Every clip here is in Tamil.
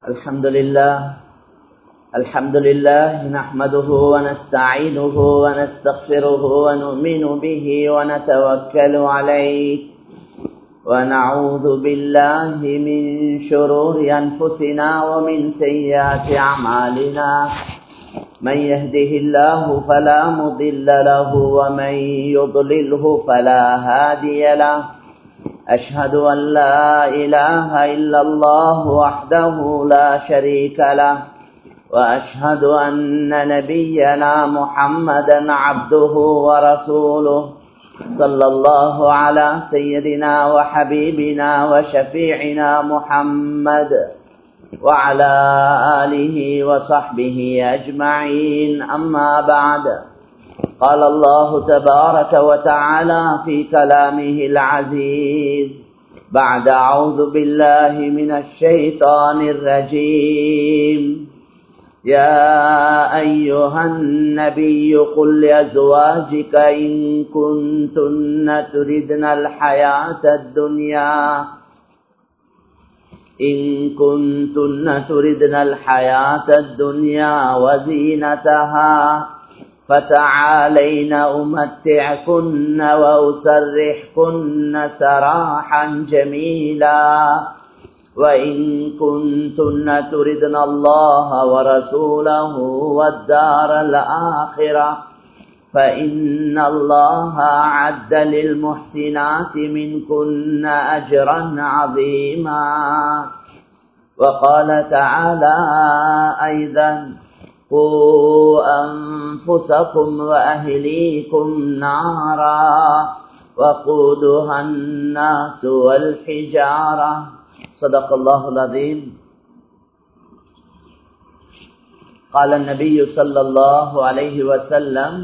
الحمد لله نحمده ونستعينه ونستغفره ونؤمن به ونتوكل عليه ونعوذ بالله من شرور أنفسنا ومن سيئات أعمالنا من يهده الله فلا مضل له ومن يضلله فلا هادي له أشهد أن لا إله إلا الله وحده لا شريك له وأشهد أن نبينا محمدا عبده ورسوله صلى الله على سيدنا وحبيبنا وشفيعنا محمد وعلى آله وصحبه أجمعين أما بعد قال الله تبارك وتعالى في كلامه العزيز بعد أعوذ بالله من الشيطان الرجيم يا أيها النبي قل لأزواجك إن كنتن تردن الحياة الدنيا وزينتها فتعالين أمتعكن وأسرحكن سراحا جميلا وإن كنتن تردن الله ورسوله والدار الآخرة فإن الله أعد للمحسنات منكن أجرا عظيما وقال تعالى أيضا قوا أنفسكم وأهليكم نارا وقودها الناس والحجارة صدق الله العظيم قال النبي صلى الله عليه وسلم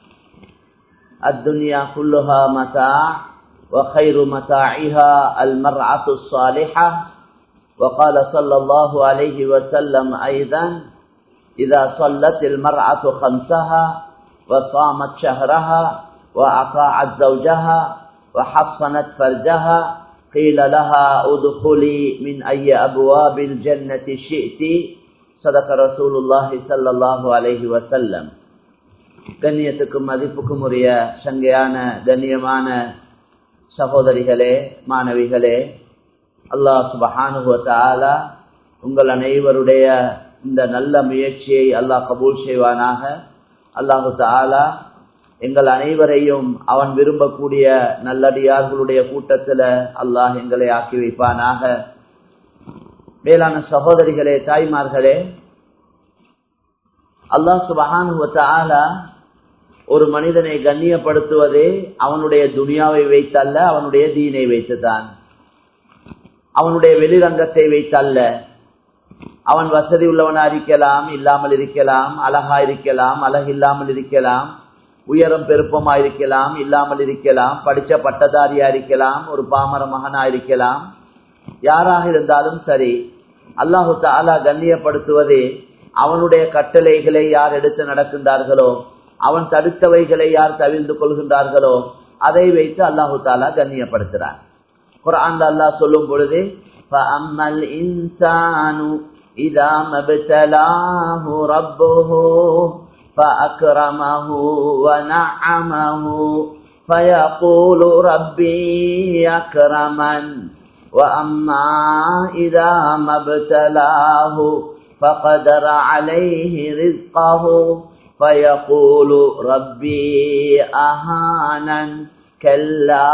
الدنيا كلها متاع وخير متاعها المرأة الصالحة وقال صلى الله عليه وسلم أيضا إذا صلت المرأة خمسها وصامت شهرها وأطاعت زوجها وحصنت فرجها قيل لها ادخلي من أي أبواب الجنة شئت صدق رسول الله صلى الله عليه وسلم. கண்ணியத்துக்கும் மதிப்புக்கும் உரிய சங்கையான கண்ணியமான சகோதரிகளே மாணவிகளே, அல்லாஹ் சுப்ஹானஹு வ தஆலா உங்கள் அனைவருடைய இந்த நல்ல முயற்சியை அல்லாஹ் கபூல் செய்வானாக. அல்லாஹு தஆலா எங்கள் அனைவரையும் அவன் விரும்பக்கூடிய நல்லடியார்களுடைய கூட்டத்தில் அல்லாஹ் எங்களை ஆக்கி வைப்பானாக. மேலான சகோதரிகளே, தாய்மார்களே, அல்லாஹ் சுப்ஹானஹு வ தஆலா ஒரு மனிதனை கண்ணியப்படுத்துவதே அவனுடைய துனியாவை வைத்தல்ல, அவனுடைய தீனை வைத்துதான். அவனுடைய வெளிரங்கத்தை வைத்தல்ல. அவன் வசதி உள்ளவனா இருக்கலாம், இல்லாமல் இருக்கலாம், அழகா இருக்கலாம், அழகில்லாமல் இருக்கலாம், உயரம் பெருப்பமா இருக்கலாம், இல்லாமல் இருக்கலாம், படிச்ச பட்டதாரியா இருக்கலாம், ஒரு பாமர மகனா இருக்கலாம். யாராக இருந்தாலும் சரி, அல்லாஹு தஆலா கண்ணியப்படுத்துவதே அவனுடைய கட்டளைகளை யார் எடுத்து நடக்கின்றார்களோ, அவன் தடுத்தவைகளை யார் தவிர்த்து கொள்கின்றார்களோ அதை வைத்து அல்லாஹு தஆலா கண்ணியப்படுத்துறான். குர்ஆன்ல அல்லாஹ் சொல்லும் பொழுது ஃபஅம்மல் இன்சானு இதா மப்தலாஹு ரப்புஹு فأكرمه ونعمه فيقول ربي أكرمن وأما إذا ما ابتلاه فقدر عليه رزقه فيقول ربي أهانن كلا.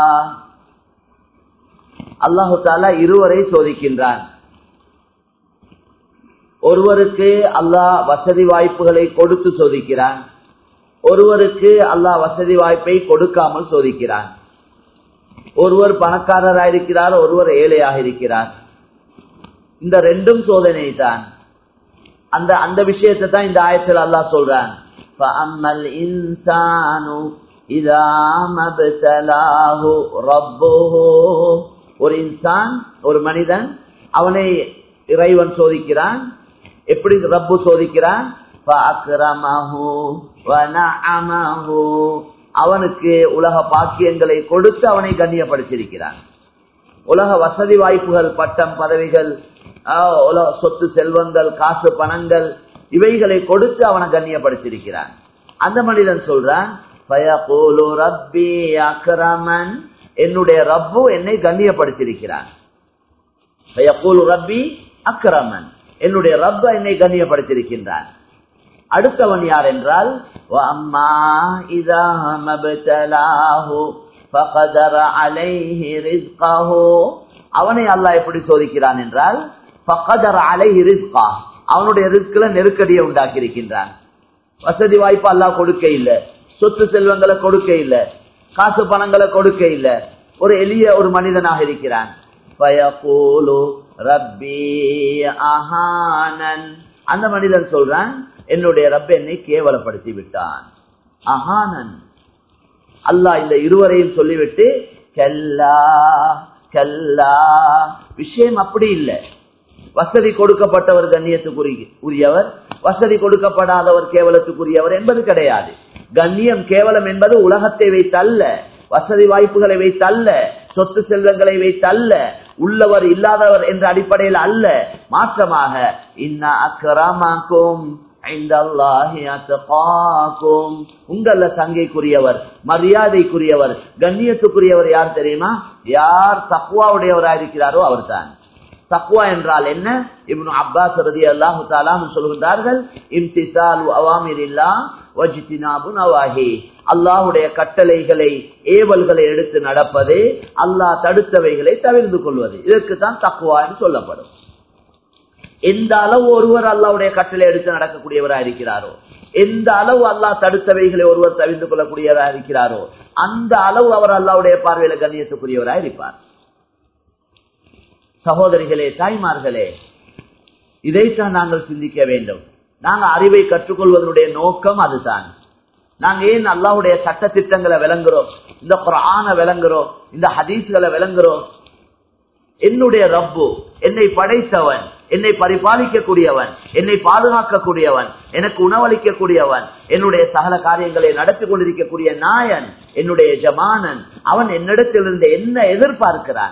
அல்லாஹு தஆலா இருவரை சோதிக்கின்றான். ஒருவருக்கு அல்லாஹ் வசதி வாய்ப்புகளை கொடுத்து சோதிக்கிறான், ஒருவருக்கு அல்லாஹ் வசதி வாய்ப்பை கொடுக்காமல் சோதிக்கிறான். ஒருவர் பணக்காரராக இருக்கிறார், ஒருவர் ஏழையாக இருக்கிறார். இந்த ரெண்டும் சோதனை தான். அந்த விஷயத்தை தான் இந்த ஆயத்தில் அல்லாஹ் சொல்றான். ஃபஅம்மல் இன்சானு இதா மப்தலாஹு ரப்புஹு. ஒரு இன்சான், ஒரு மனிதன், அவனை இறைவன் சோதிக்கிறான். எப்படி ரப்பு சோதிக்கிறான்? அவனுக்கு உலக பாக்கியங்களை கொடுத்து அவனை கண்ணியப்படுத்தியிருக்கிறான். உலக வசதி வாய்ப்புகள், பட்டம், பதவிகள், சொத்து செல்வங்கள், காசு பணங்கள் இவைகளை கொடுத்து அவனை கண்ணியப்படுத்தியிருக்கிறான். அந்த மனிதன் சொல்றான், ரப்பி அக்ரமன், என்னுடைய ரப்பு என்னை கண்ணியப்படுத்தியிருக்கிறான். ரப்பி அக்ரமன், என்னுடைய ரப்ப என்னை கண்ணியப்படுத்தியிருக்கின்றான். அடுத்தவன் யார் என்றால், வஅம்மா இதா மப்தலாஹு ஃபகதர அலைஹி ரிஸ்கஹு, அவனை அல்லாஹ் எப்படி சோதிக்கிறான் என்றால், ஃபகதர அலைஹி ரிஸ்கஹு, அவனுடைய ரிஸ்க்ல நெருக்கடியை உண்டாக்கி இருக்கின்றான். வசதி வாய்ப்பு அல்லாஹ் கொடுக்க இல்ல, சொத்து செல்வங்களை கொடுக்க இல்ல, காசு பணங்களை கொடுக்க இல்ல, ஒரு எளிய ஒரு மனிதனாக இருக்கிறான். ஃபயகூலு ரப்பி அஹானன், அந்த மனிதன் சொல்றான், என்னுடைய ரப்ப என்னை கேவலப்படுத்தி விட்டான். அஹானன், அல்லாஹ் இந்த இருவரையும் சொல்லிவிட்டு, கல்லா கல்லா, விஷயம் அப்படி இல்லை. வசதி கொடுக்கப்பட்டவர் கண்ணியத்துக்குரியவர், வசதி கொடுக்கப்படாதவர் கேவலத்துக்குரியவர் என்பது கிடையாது. கண்ணியம் கேவலம் என்பது உலகத்தை வைத்தல்ல, வசதி வாய்ப்புகளை வைத்தல்ல, சொத்து செல்வங்களை வைத்தல்ல, உள்ளவர் இல்லாதவர் என்ற அடிப்படையில் அல்ல. மாற்றமாக, இன்ன அக்ரமக்கும் இன்தல்லாஹி அத்காக்கும், உங்கள சங்கைக்குரியவர், மரியாதைக்குரியவர், கண்ணியத்துக்குரியவர் யார் தெரியுமா? யார் தக்வாவுடையவராக இருக்கிறாரோ அவர்தான். தக்வா என்றால் என்ன? இப்னு அப்பாஸ் ரலியல்லாஹு தஆலா சொல்கின்றார்கள், இம்திசாலு அவாமிரில்லாஹ் வஜ்தினாபு நவாஹி, அல்லாஹ்வுடைய கட்டளைகளை ஏவல்களை எடுத்து நடப்பது, அல்லாஹ் தடுத்தவைகளை தவிர்த்து கொள்வது, இதற்கு தான் தக்வா என்று சொல்லப்படும். எந்த அளவு ஒருவர் அல்லாஹ்வுடைய கட்டளை எடுத்து நடக்கக்கூடியவராக இருக்கிறாரோ, எந்த அளவு அல்லாஹ் தடுத்தவைகளை ஒருவர் தவிர்த்து கொள்ளக்கூடியவராக இருக்கிறாரோ, அந்த அளவு அவர் அல்லாஹ்வுடைய பார்வையில கண்ணியத்துக்குரியவராக இருப்பார். சகோதரிகளே, தாய்மார்களே, இதைத்தான் நாங்கள் சிந்திக்க வேண்டும். நாங்கள் அறிவை கற்றுக்கொள்வதனுடைய நோக்கம் அதுதான். நாங்க ஏன் அல்லாஹ்வுடைய சட்ட திட்டங்களை விளங்குறோம், இந்த குர்ஆனை விளங்குறோம், இந்த ஹதீஸ்களை விளங்குறோம்? என்னுடைய ரப்பு, என்னை படைத்தவன், என்னை பரிபாலிக்கக்கூடியவன், என்னை பாதுகாக்கக்கூடியவன், எனக்கு உணவளிக்கக்கூடியவன், என்னுடைய சகல காரியங்களை நடத்தி கொண்டிருக்கக்கூடிய நாயன், என்னுடைய எஜமானன், அவன் என்னிடத்திலிருந்து என்ன எதிர்பார்க்கிறான்,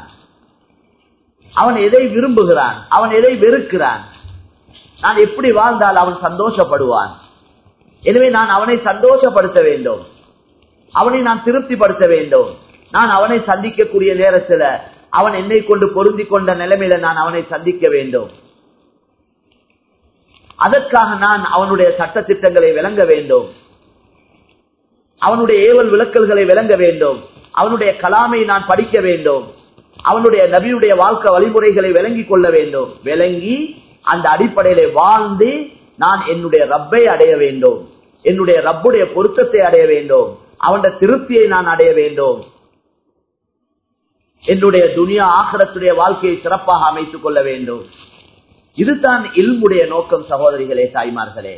அவன் எதை விரும்புகிறான், அவன் எதை வெறுக்கிறான், நான் எப்படி வாழ்ந்தால் அவன் சந்தோஷப்படுவான். எனவே நான் அவனை சந்தோஷப்படுத்த வேண்டும், அவனை நான் திருப்திப்படுத்த வேண்டும். நான் அவனை சந்திக்கக்கூடிய நேரத்தில் அவன் என்னை கொண்டு பொருந்தி கொண்ட நிலைமையில நான் அவனை சந்திக்க வேண்டும். அதற்காக நான் அவனுடைய சட்ட திட்டங்களை விளங்க வேண்டும், அவனுடைய ஏவல் விளக்கல்களை விளங்க வேண்டும், அவனுடைய கலாமை நான் படிக்க வேண்டும், அவனுடைய நபியுடைய வாழ்க்கை வழிமுறைகளை விளங்கிக் கொள்ள வேண்டும். விளங்கி அந்த அடிப்படையில வாழ்ந்து நான் என்னுடைய ரப்பை அடைய வேண்டும், என்னுடைய ரப்புடைய பொருத்தத்தை அடைய வேண்டும், அவனுடைய திருப்தியை நான் அடைய வேண்டும், என்னுடைய துனியா ஆகிரத்துடைய வாழ்க்கையை சிறப்பாக அமைத்துக் கொள்ள வேண்டும். இதுதான் இல்முடைய நோக்கம். சகோதரிகளே, தாய்மார்களே,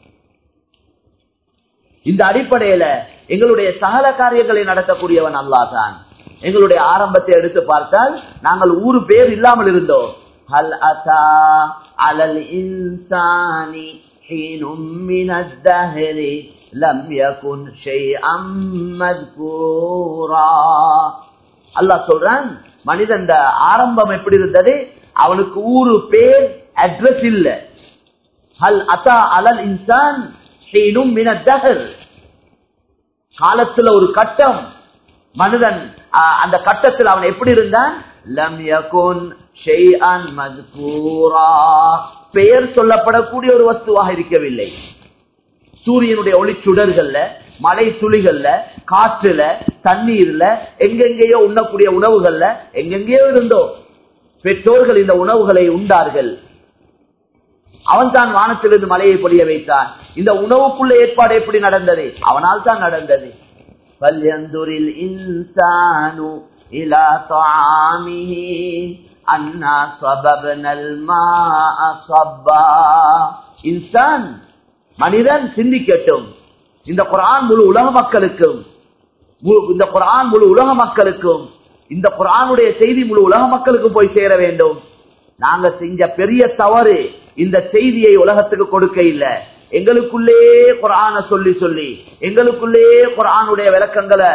இந்த அடிப்படையில எங்களுடைய சகல காரியங்களை நடத்தக்கூடியவன் அல்லாஹ் தான். எங்களுடைய ஆரம்பத்தை எடுத்து பார்த்தால் நாங்கள் ஊரு பேர் இல்லாமல் இருந்தோம். ஹல் அஸா அலல் இன்சானி ஹீனும் மினத் தஹரி லம் யகுன் ஷைஅம் மذ்கூரா. அல்லாஹ் சொல்றான், மனிதன் ஆரம்பம் எப்படி இருந்தது, அவனுக்கு ஊரு பேர் அட்ரஸ் இல்ல. ஹல் அஸா அலல் இன்சான் ஹீனும் மினத் தஹர், காலத்துல ஒரு கட்டம் மனிதன், அந்த கட்டத்தில் அவன் எப்படி இருந்தான், லம் யகுன் ஷைஅன் மذ்கூரா, பெயர் சொல்லப்படக்கூடிய ஒரு வஸ்துவாக இருக்கவில்லை. சூரியனுடைய ஒளிச்சுடர்கள்ல, மழை துளிகள்ல, காற்றுல, தண்ணீர்ல, எங்கெங்கேயோ உண்ணக்கூடிய உணவுகள்ல எங்கெங்கேயோ இருந்தோ பெற்றோர்கள் இந்த உணவுகளை உண்டார்கள். அவன் தான் வானத்திலிருந்து மழையை பொழிய வைத்தான். இந்த உணவுக்குள்ள ஏற்பாடு எப்படி நடந்தது, அவனால் தான் நடந்தது. فَلْيَنْظُرِ الْإِنْسَانُ إِلَى طَعَامِهِ أَنَّا صَبَبْنَا الْمَاءَ صَبًّا. இன்சான், மனிதன் சிந்திக்கட்டும். இந்த குர்ஆன் முழு உலக மக்களுக்கும், இந்த குர்ஆன் முழு உலக மக்களுக்கும், இந்த குர்ஆனுடைய செய்தி முழு உலக மக்களுக்கு போய் சேர வேண்டும். நாங்க செஞ்ச பெரிய தவறு இந்த செய்தியை உலகத்துக்கு கொடுக்க இல்ல. எங்களுக்குள்ளே குர்ஆனை சொல்லி சொல்லி, எங்களுக்குள்ளே குர்ஆனுடைய விளக்கங்களை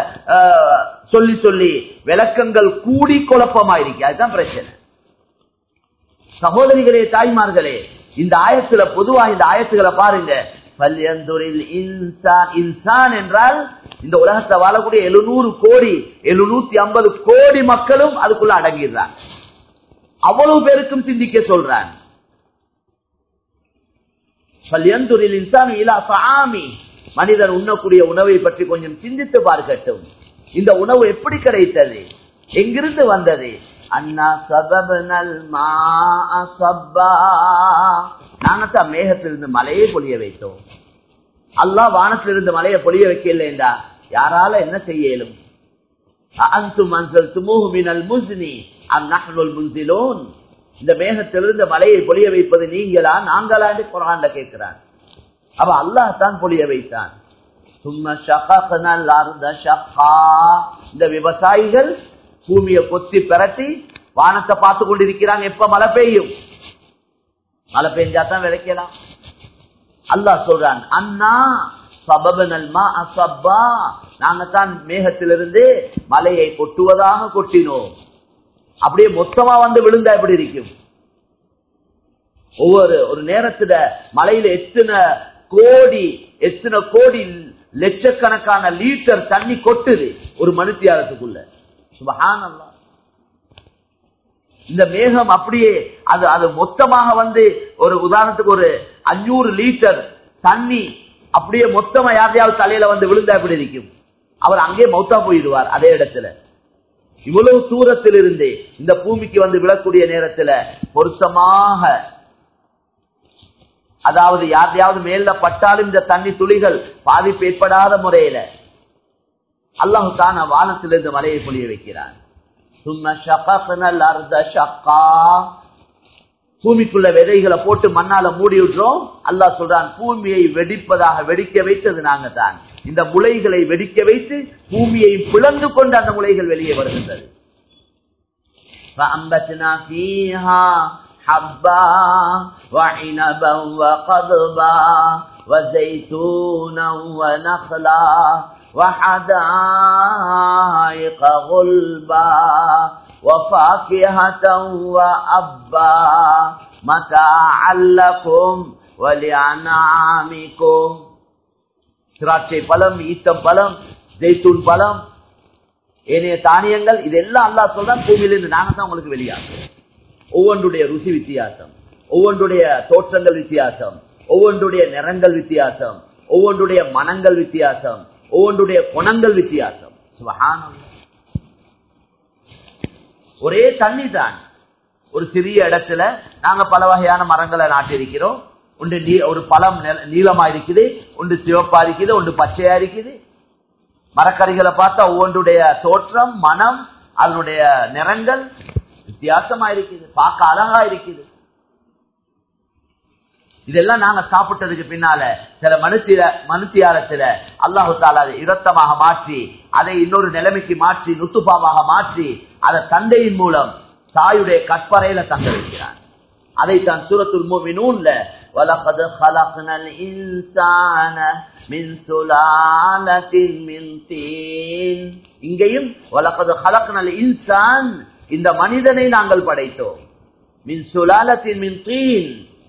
சொல்லி சொல்லி விளக்கங்கள் கூடி குழப்பமாயிருக்கு. அதுதான் பிரச்சனை. சகோதரிகளே, தாய்மார்களே, இந்த ஆயத்துல பொதுவா இந்த ஆயத்துக்களை பாருங்க. இன்சான் என்றால் இந்த உலகத்தை வாழக்கூடிய 700 கோடி 750 கோடி மக்களும் அதுக்குள்ள அடங்கிடுறாங்க. அவ்வளவு பேருக்கும் சிந்திக்க சொல்றான். மனிதன் உண்ணக்கூடிய உணவை பற்றி கொஞ்சம் சிந்தித்து பார்க்கட்டும். இந்த உணவு எப்படி கிடைத்தது, எங்கிருந்து வந்தது? அண்ணா சபபனல் நாங்கத்தான் மேகத்திலிருந்து மலையை பொழிய வைத்தோம். அல்லாஹ் வானத்திலிருந்து மலையை பொழிய வைக்கலா, யாரால என்ன செய்ய இயலும்? இந்த மேகத்திலிருந்து மலையை பொழிய வைப்பது நீங்களா நாங்களா என்று குர்ஆன்ல கேட்கிறான். அப்ப அல்லாஹ் தான் பொழிய வைத்தான். இந்த விவசாயிகள் பூமியை கொத்தி பெரட்டி வானத்தை பார்த்து கொண்டிருக்கிறாங்க, எப்ப மழை பெய்யும். மழை பெய்ஞ்சாதான் விளைக்கலாம். அல்லாஹ் சொல்றான், அண்ணா சபபனல் மா அசப்பா, நாங்கத்தான் மேகத்திலிருந்து மலையை கொட்டுவதாக கொட்டினோம். அப்படியே மொத்தமா வந்து விழுந்தா எப்படி இருக்கும்? ஒரு நேரத்துல மலையில எத்தனை கோடி லட்சக்கணக்கான லிட்டர் தண்ணி கொட்டுது ஒரு மணித்தியாலத்துக்குள்ள. சுப்ஹானல்லாஹ். இந்த மேகம் அப்படியே அது மொத்தமாக வந்து ஒரு உதாரணத்துக்கு ஒரு 500 லிட்டர் தண்ணி அப்படியே மொத்தமா யாரையாவது தலையில வந்து விழுந்தா எப்படி இருக்கும்? அவர் அங்கே மௌத்தா போயிடுவார் அதே இடத்துல. இவ்வளவு தூரத்தில் இருந்து இந்த பூமிக்கு வந்து விழக்கூடிய நேரத்துல பொருத்தமாக, அதாவது யாரையாவது மேல பட்டாலும் இந்த தண்ணி துளிகள் பாதிப்பு ஏற்படாத முறையில அல்லாஹ் தான் வானத்திலிருந்து மலையை பொழிய வைக்கிறான். பூமிக்குள்ள விதைகளை போட்டு மண்ணால மூடி விட்டுறோம். அல்லாஹ் சொல்றான், பூமியை வெடிப்பதாக வெடிக்க வைத்தது நாங்க தான். இந்த முளைகளை வெடிக்க வைத்து பூமியை பிளந்து கொண்டு அந்த முளைகள் வெளியே வருகின்றது. حبا وعنبا وقضبا وزيتونا ونخلا وحدائق غلبا وفاكهة وأبا متاعا لكم ولأنعامكم. திராட்சை பழம், ஈத்தம் பழம், ஜெய்தூன் பழம், ஏனைய தானியங்கள், இதெல்லாம் அல்லாஹ் சொல்றான் பூமியிலிருந்து நாங்க தான் உங்களுக்கு வெளியாகும். ஒவ்வொன்றுடைய ருசி வித்தியாசம், ஒவ்வொன்றுடைய தோற்றங்கள் வித்தியாசம், ஒவ்வொன்றுடைய நிறங்கள் வித்தியாசம், ஒவ்வொன்றுடைய மனங்கள் வித்தியாசம், ஒவ்வொன்றுடைய குணங்கள் வித்தியாசம். சுப்ஹானல்லாஹ். ஒரே தண்ணி தான். ஒரு சிறிய இடத்துல நாங்க பல வகையான மரங்களை நாட்டிருக்கிறோம். ஒன்று ஒரு பழம் நீளமா இருக்குது, ஒன்று சிவப்பா இருக்குது, ஒன்று பச்சையா இருக்குது. மரக்கறிகளை பார்த்தா ஒவ்வொன்றுடைய தோற்றம், மனம், அதனுடைய நிறங்கள் வித்தியாசமா இருக்குது, பார்க்க அழகா இருக்குது. இதெல்லாம் நாங்க சாப்பிட்டதுக்கு பின்னால சில மனுத்தியாரத்துல அல்லாஹு தாலா அதை இரத்தமாக மாற்றி, அதை இன்னொரு நிலைமைக்கு மாற்றி, நுத்துபாவாக மாற்றி, அதை தந்தையின் மூலம் தாயுடைய கற்பறையில தங்க வைக்கிறான். அதைத்தான் சூரத்துல் முஃமினூன்ல வலகத் خلقنال இன்சான மின் சுலாலத்தின் மின் தீன், இங்கேயும் வலகத் خلقنال இன்சான், இந்த மனிதனை நாங்கள் படைத்தோம். மின் சுலாலத்தின் மின் தீன்,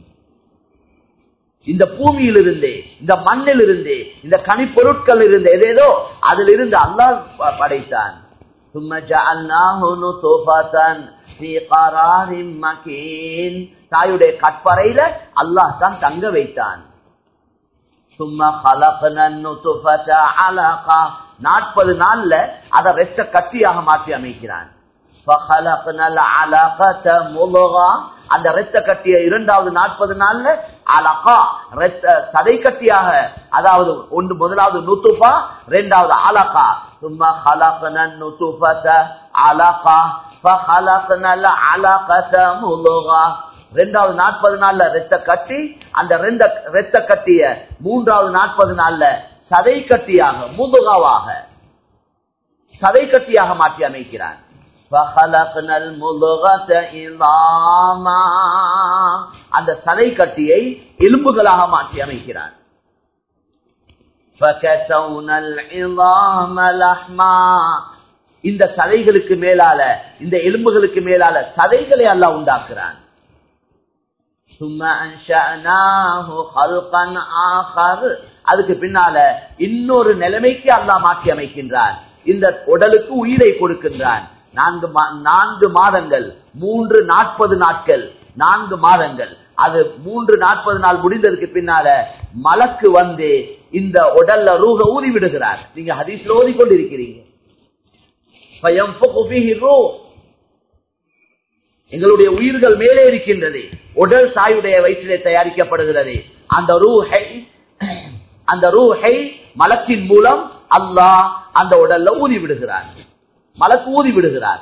இந்த பூமியிலிருந்து, இந்த மண்ணிலிருந்து, இந்த கனிப்பொருட்கள் இருந்து, ஏதேதோ அதிலிருந்து அல்லாஹ் படைத்தான். ثم جعلناه نطفة في قرار مكين, தாயுடைய கற்பறையில அல்லாஹ் தான் தங்க வைத்தான். ثم خلقنا النطفة علقة, 40 நாள்ல அதை இரத்த கட்டியாக மாற்றி அமைக்கிறான். فخلقنا العلقة مضغة, அந்த இரத்த கட்டிய இரண்டாவது 40 நாள்ல அலகா சதை கட்டியாக, அதாவது ஒன்று முதலாவது நுத்துஃபா, இரண்டாவது அலகா. ثم خلقنا النطفة علقة فخلقنا العلقة مضغة, இரண்டாவது 40 நாள்ல இரத்த கட்டி, அந்த இரத்த கட்டிய மூன்றாவது 40 நாள்ல சதை கட்டியாக, முதுகாவாக சதை கட்டியாக மாற்றி அமைக்கிறான். فخلقنا المضغة عظاما, அந்த சதை கட்டியை எலும்புகளாக மாற்றி அமைக்கிறான். فكسونا العظام لحما, இந்த சதைகளுக்கு மேலால, இந்த எலும்புகளுக்கு மேலால சதைகளை அல்லாஹ் உண்டாக்குறான். அதுக்கு பின்னால இன்னொரு நிலைமைக்கு அல்லாஹ் மாற்றி அமைக்கின்றான். இந்த உடலுக்கு உயிரை கொடுக்கின்றான். 4 மாதங்கள், 340 நாட்கள், 4 மாதங்கள். அது 340 நாள் முடிந்ததுக்கு பின்னால மலக்கு வந்து இந்த உடல்ல ரூஹ ஊதி விடுகிறார். நீங்க ஹதீஸ்ல ஓதிக்கொண்டிருக்கிறீங்க. எங்களுடைய உயிர்கள் மேலே இருக்கின்றது. உடல் தாயுடைய வயிற்றிலே தயாரிக்கப்படுகிறது. அந்த ரூஹை மலக்கின் மூலம் அல்லாஹ் அந்த உடல்ல ஊதி விடுகிறார். மலக்கு ஊதி விடுகிறார்.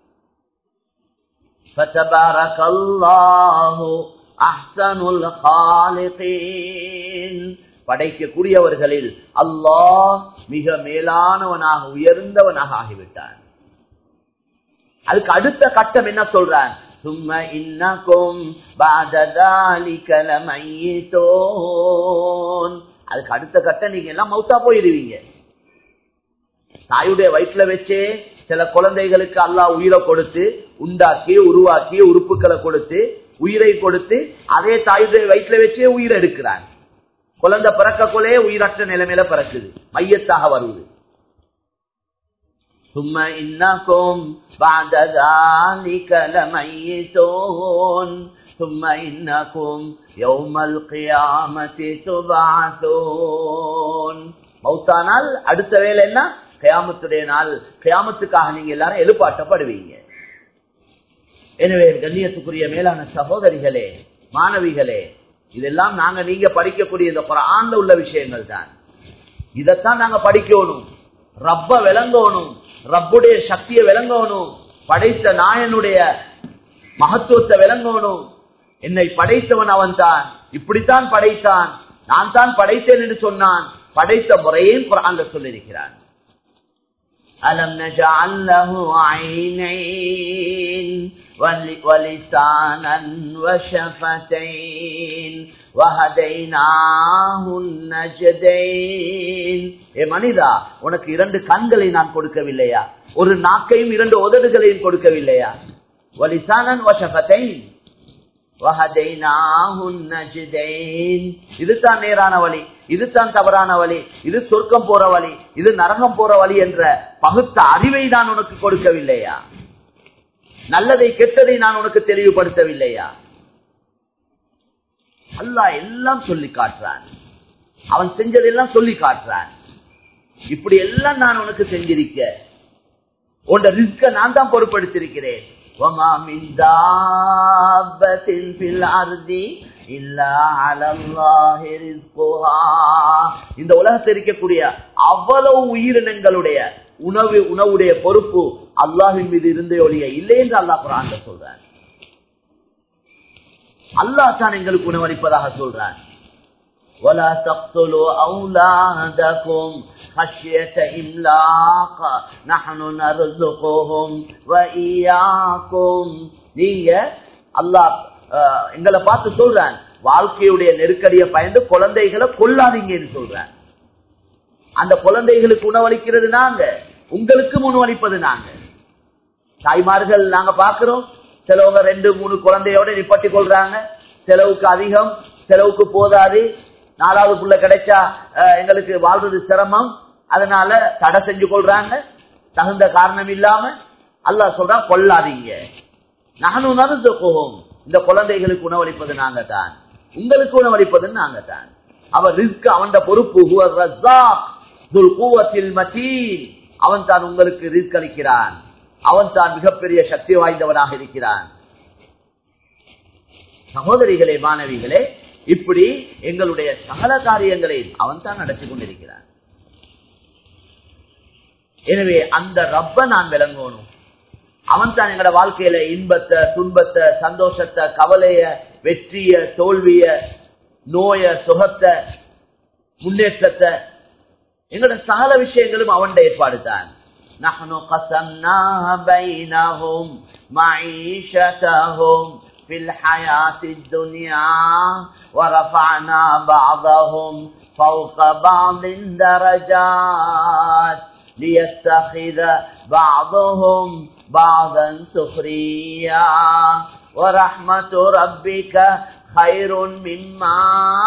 படைக்கக்கூடியவர்களில் அல்லாஹ் மிக மேலானவனாக உயர்ந்தவனாக ஆகிவிட்டான். அதுக்கு அடுத்த கட்டம் என்ன சொல்றான்? சும்ம இன்னக்கும் பஅத ذلك லமையிதூன். அதுக்கு அடுத்த கட்டம் நீங்க எல்லாம் மௌத்தா போயிடுவீங்க. தாயுடைய வயிற்றுல வச்சே சில குழந்தைகளுக்கு அல்லாஹ் உயிரை கொடுத்து உண்டாக்கி உருவாக்கி உறுப்புகளை கொடுத்து உயிரை கொடுத்து அதே தாயுடைய வயிற்றுல வச்சே உயிரை எடுக்கிறான். குழந்தை பிறக்கக்குள்ளே உயிரற்ற நிலைமையில பிறக்குது, மையத்தாக வருவது. ثم إنكم بعد ذلك لميتون ثم إنكم يوم القيامة تبعثون. மௌத்தானால் அடுத்த வேலை என்ன? கியாமத்துடைய நாள். கியாமத்துக்காக நீங்க எல்லாரும் எழுப்பாட்டப்படுவீங்க. எனவே கண்ணியத்துக்குரிய மேலான சகோதரிகளே, மாணவிகளே, இதெல்லாம் நீங்க படிக்கக்கூடிய இந்த குர்ஆன்ல உள்ள விஷயங்கள் தான். இதைத்தான் நாங்க படிக்கணும். ரப்ப விளங்கணும், ரப்புடைய சக்தியை விளங்கணும், படைத்த நாயனுடைய மகத்துவத்தை விளங்கணும். என்னை படைத்தவன் அவன் தான், இப்படித்தான் படைத்தான், நான் தான் படைத்தேன் என்று சொன்னான். படைத்த முறையும் குர்ஆன்ல சொல்லியிருக்கிறான். அலம் நஜஅல் லஹு ஐனைன் வலிசானன் வஷஃபதைன் வஹதைனாஹு நஜ்தைன். ஏ மனிதா, உனக்கு 2 கண்களை நான் கொடுக்கவில்லையா? ஒரு நாக்கையும் 2 உதடுகளையும் கொடுக்கவில்லையா? வலிசானன் வஷஃபதைன் வஹதைனாஹு நஜ்தைன். இதுதான் நேரான வழி, இதுதான் தவறான வழி, இது சொர்க்கம் போற வழி, இது நரகம் போற வழி என்ற பகுத்த அறிவை நான் உனக்கு கொடுக்கவில்லையா? நல்லதை கெட்டதை நான் உனக்கு தெளிவுபடுத்தவில்லையா? அல்லாஹ் எல்லாம் சொல்லி காட்டுறான். அவன் செஞ்சதெல்லாம் சொல்லி காட்டுறான். இப்படி எல்லாம் நான் உனக்கு செஞ்சிருக்க, உன் ரிஸ்க நான் தான் பொறுப்படுத்திருக்கிறேன். وَمَا مِنْ دَابَّةٍ فِي الْأَرْضِ إِلَّا عَلَى اللَّهِ رِزْقُهَا. இந்த உலகத்தில் இருக்கக்கூடிய அவ்வளவு உயிரினங்களுடைய உணவுடைய பொறுப்பு அல்லாஹ்வின் மீது இருந்தே ஒழிய இல்லை என்று அல்லாஹ் குர்ஆன்ல சொல்றான். அல்லாஹ் தான் எங்களுக்கு உணவளிப்பதாக சொல்றான். وَلَا تَقْتُلُوا أَوْلَادَكُمْ خَشْيَةَ إِمْلَاقٍ نَحْنُ نَرْزُقُهُمْ وَإِيَّاكُمْ. நீங்க அல்லாஹ் எங்களை பார்த்து சொல்றான், வாழ்க்கையுடைய நெருக்கடியை பயந்து குழந்தைகளை கொல்லாதீங்கன்னு சொல்றான். அந்த குழந்தைகளுக்கு உணவளிக்கிறது நாங்க, உங்களுக்கு உணவளிப்பது நாங்க. தாய்மார்கள் நாங்க பாக்குறோம், சிலவங்க 2-3 குழந்தையோட நிப்பட்டி கொள்றாங்க. செலவுக்கு அதிகம், செலவுக்கு போதாது, 4வது புள்ள கிடைச்சா எங்களுக்கு வாழ்றது சிரமம், அதனால தடை செஞ்சு கொள்றாங்க தகுந்த காரணம் இல்லாம. அல்லாஹ் சொல்றான், கொல்லாதீங்க. நஹ்னு நர்ஸுகுஹும். இந்த குழந்தைகளுக்கு உணவளிப்பது நாங்க தான், உங்களுக்கு உணவளிப்பது நாங்க தான். அவர் ரிஸ்க் அவன் பொறுப்பு. ஹுவ ரஸாக் துல் குவத்தில் மதீன். அவன் தான் உங்களுக்கு ரிஸ்க் அளிக்கிறான், அவன் தான் மிகப்பெரிய சக்தி வாய்ந்தவனாக இருக்கிறான். சகோதரிகளே, மாணவிகளே, இப்படி எங்களுடைய சகல காரியங்களை அவன் தான் நடத்தி கொண்டிருக்கிறான். எனவே அந்த ரப்ப நான் விளங்கணும். அவன் தான் எங்களோட வாழ்க்கையில இன்பத்தை, துன்பத்தை, சந்தோஷத்தை, கவலைய, வெற்றிய, தோல்விய, நோய, சுகத்தை, முன்னேற்றத்தை, எங்களோட சகல விஷயங்களும் அவன் ஏற்பாடு தான். நஹ்னு கஸம்னா பைனஹும் மஈஷதஹும் ஃபில் ஹயாத்தித் துன்யா வரஃபஅனா பஅதஹும் ஃபௌக பஅதின் தரஜாத் லியத்தகித பஅதஹும் பஅதன் சுக்ரியா வரஹ்மத்து ரப்பிக خَيْرٌ مِّمَّا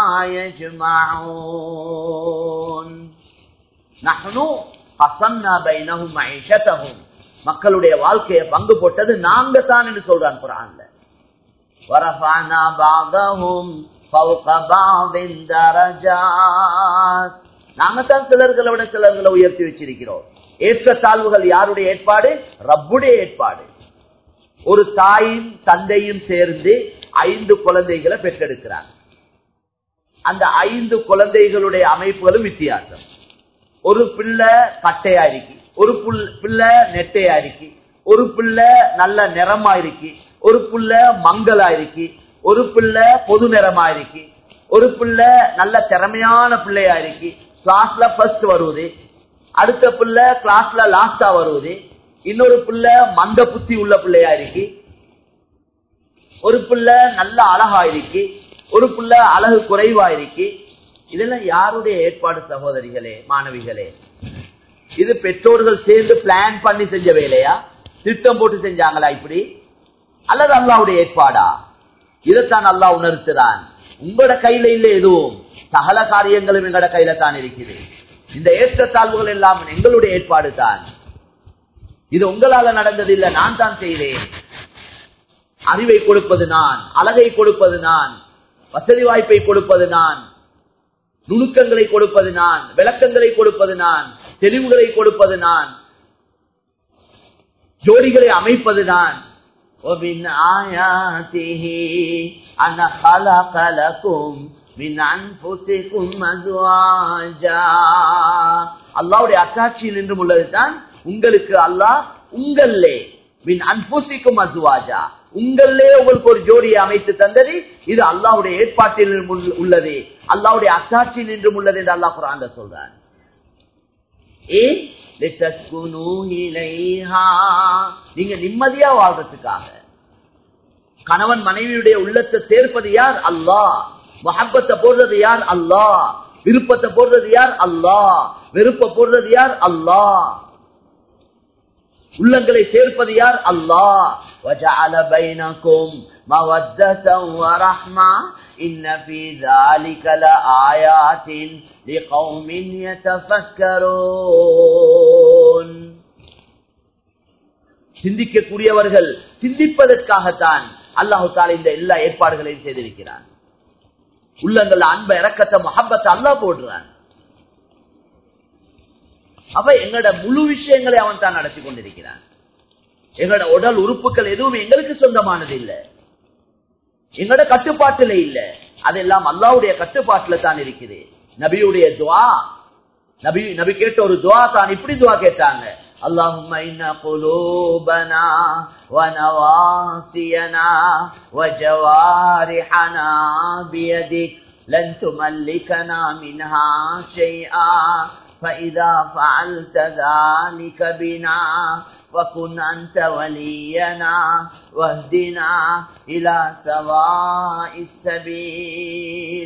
يَجْمَعُونَ نَحْنُ قَسَمْنَا بَيْنَهُمْ مَعِيشَتَهُمْ மக்களுடைய வாழ்க்கையை பங்கு போட்டது நாங்க தான் என்று சொல்றான் குர்ஆன்ல. وَرَفَعْنَا بَعْضَهُمْ فَوْقَ بَعْضٍ دَرَجَاتٍ நாங்க தான் சிலர்களை விட சிலர்களை உயர்த்தி வச்சிருக்கிறோம். ஏற்றத்தாழ்வுகள் யாருடைய ஏற்பாடு? ரப்புடைய ஏற்பாடு. ஒரு தாயும் தந்தையும் சேர்ந்து 5 குழந்தைகளை பெற்றெடுக்கிறார். அந்த 5 குழந்தைகளுடைய அமைப்புகளும் வித்தியாசம். ஒரு பிள்ளை கட்டையா இருக்கு, ஒரு பிள்ளை நெட்டையா இருக்கு, ஒரு பிள்ளை நல்ல நிறமா இருக்கு, ஒரு பிள்ளை மங்களா இருக்கு, ஒரு பிள்ளை பொது நிறமா இருக்கு, ஒரு பிள்ளை நல்ல திறமையான பிள்ளையா இருக்கு, கிளாஸ்ல ஃபர்ஸ்ட் வருவது, அடுத்த பிள்ளை கிளாஸ்ல லாஸ்டா வருவது, இன்னொரு பிள்ளை மந்த புத்தி உள்ள பிள்ளையா இருக்கு, ஒரு பிள்ளை நல்ல அழகா இருக்கு, ஒரு பிள்ளை அழகு குறைவா இருக்கு. இதெல்லாம் யாருடைய ஏற்பாடு சகோதரிகளே, மாணவிகளே? இது பெற்றோர்கள் சேர்ந்து பிளான் பண்ணி செஞ்ச வேலையா? திட்டம் போட்டு செஞ்சாங்களா இப்படி? அல்லது அல்லாஹ்வுடைய ஏற்பாடா? இதைத்தான் அல்லாஹ் உணர்த்துறான். உங்களோட கையில இல்ல எதுவும், சகல காரியங்களும் எங்களோட கையில தான் இருக்குது. இந்த ஏற்றத்தாழ்வுகள் எல்லாம் எங்களுடைய ஏற்பாடு தான். இது உங்களால நடந்தது இல்ல, நான் தான் செய்தேன். அறிவை கொடுப்பது நான், அழகை கொடுப்பது நான், வசதி வாய்ப்பை கொடுப்பது நான், நுணுக்கங்களை கொடுப்பது நான், விளக்கங்களை கொடுப்பது நான், தெளிவுகளை கொடுப்பது நான், ஜோடிகளை அமைப்பது நான். وَمِنْ آيَاتِهِ أَنْ خَلَقَ لَكُمْ مِنْ أَنْفُسِكُمْ أَزْوَاجًا அல்லாஹ்வுடைய அத்தாட்சியில் நின்று உள்ளதுதான் உங்களுக்கு அல்லாஹ் உங்களே மின் அன்ஃபுசிக்கும் அஸ்வாஜா உங்களே உங்களுக்கு ஒரு ஜோடியை அமைத்து தந்தது. இது அல்லாஹ்வுடைய ஏற்பாட்டில் உள்ளது, அல்லாஹ்வுடைய அத்தாட்சியில் நின்று உள்ளது என்று அல்லாஹ் குர்ஆன்ல சொல்றான். நீங்க நிம்மதியா வாழ்றதுக்காக. கணவன் மனைவியுடைய உள்ளத்தை சேர்ப்பது யார்? அல்லாஹ். முஹப்பத்தை போடுறது யார்? அல்லாஹ். விருப்பத்தை போடுறது யார்? அல்லாஹ். வெறுப்ப போடுறது யார்? அல்லாஹ். உள்ளங்களை சேர்ப்பது யார்? அல்லாஹ். وَجَعَلَ بَيْنَكُمْ مَوَدَّةً وَرَحْمَةً إِنَّ فِي ذَلِكَ لَآيَاتٍ لِقَوْمٍ يَتَفَكَّرُونَ சிந்திக்கக்கூடியவர்கள் சிந்திப்பதற்காகத்தான் அல்லாஹ் தஆலா இந்த எல்லா ஏற்பாடுகளையும் செய்திருக்கிறான். உள்ளங்கள் அன்ப இரக்கத்தை முஹப்பத்தை அல்லாஹ் போடுறான். அவ எங்களோட முழு விஷயங்களை அவன் தான் நடத்தி கொண்டிருக்கிறான். எங்களோட உடல் உறுப்புகள் எதுவும் எங்களுக்கு சொந்தமானது இல்லை, எங்களோட கட்டுப்பாட்டுல இல்ல, அதெல்லாம் அல்லாஹ்வுடைய கட்டுப்பாட்டுல தான் இருக்குது. நபியுடைய துஆ, நபி கேட்ட ஒரு துஆ தான். இப்படி துஆ கேட்டாங்க, اللهم إن قلوبنا ونواصينا وجوارحنا بيدك لن تملكنا منها شيئا فإذا فعلت ذلك بنا وكن أنت ولينا واهدنا إلى سواء السبيل.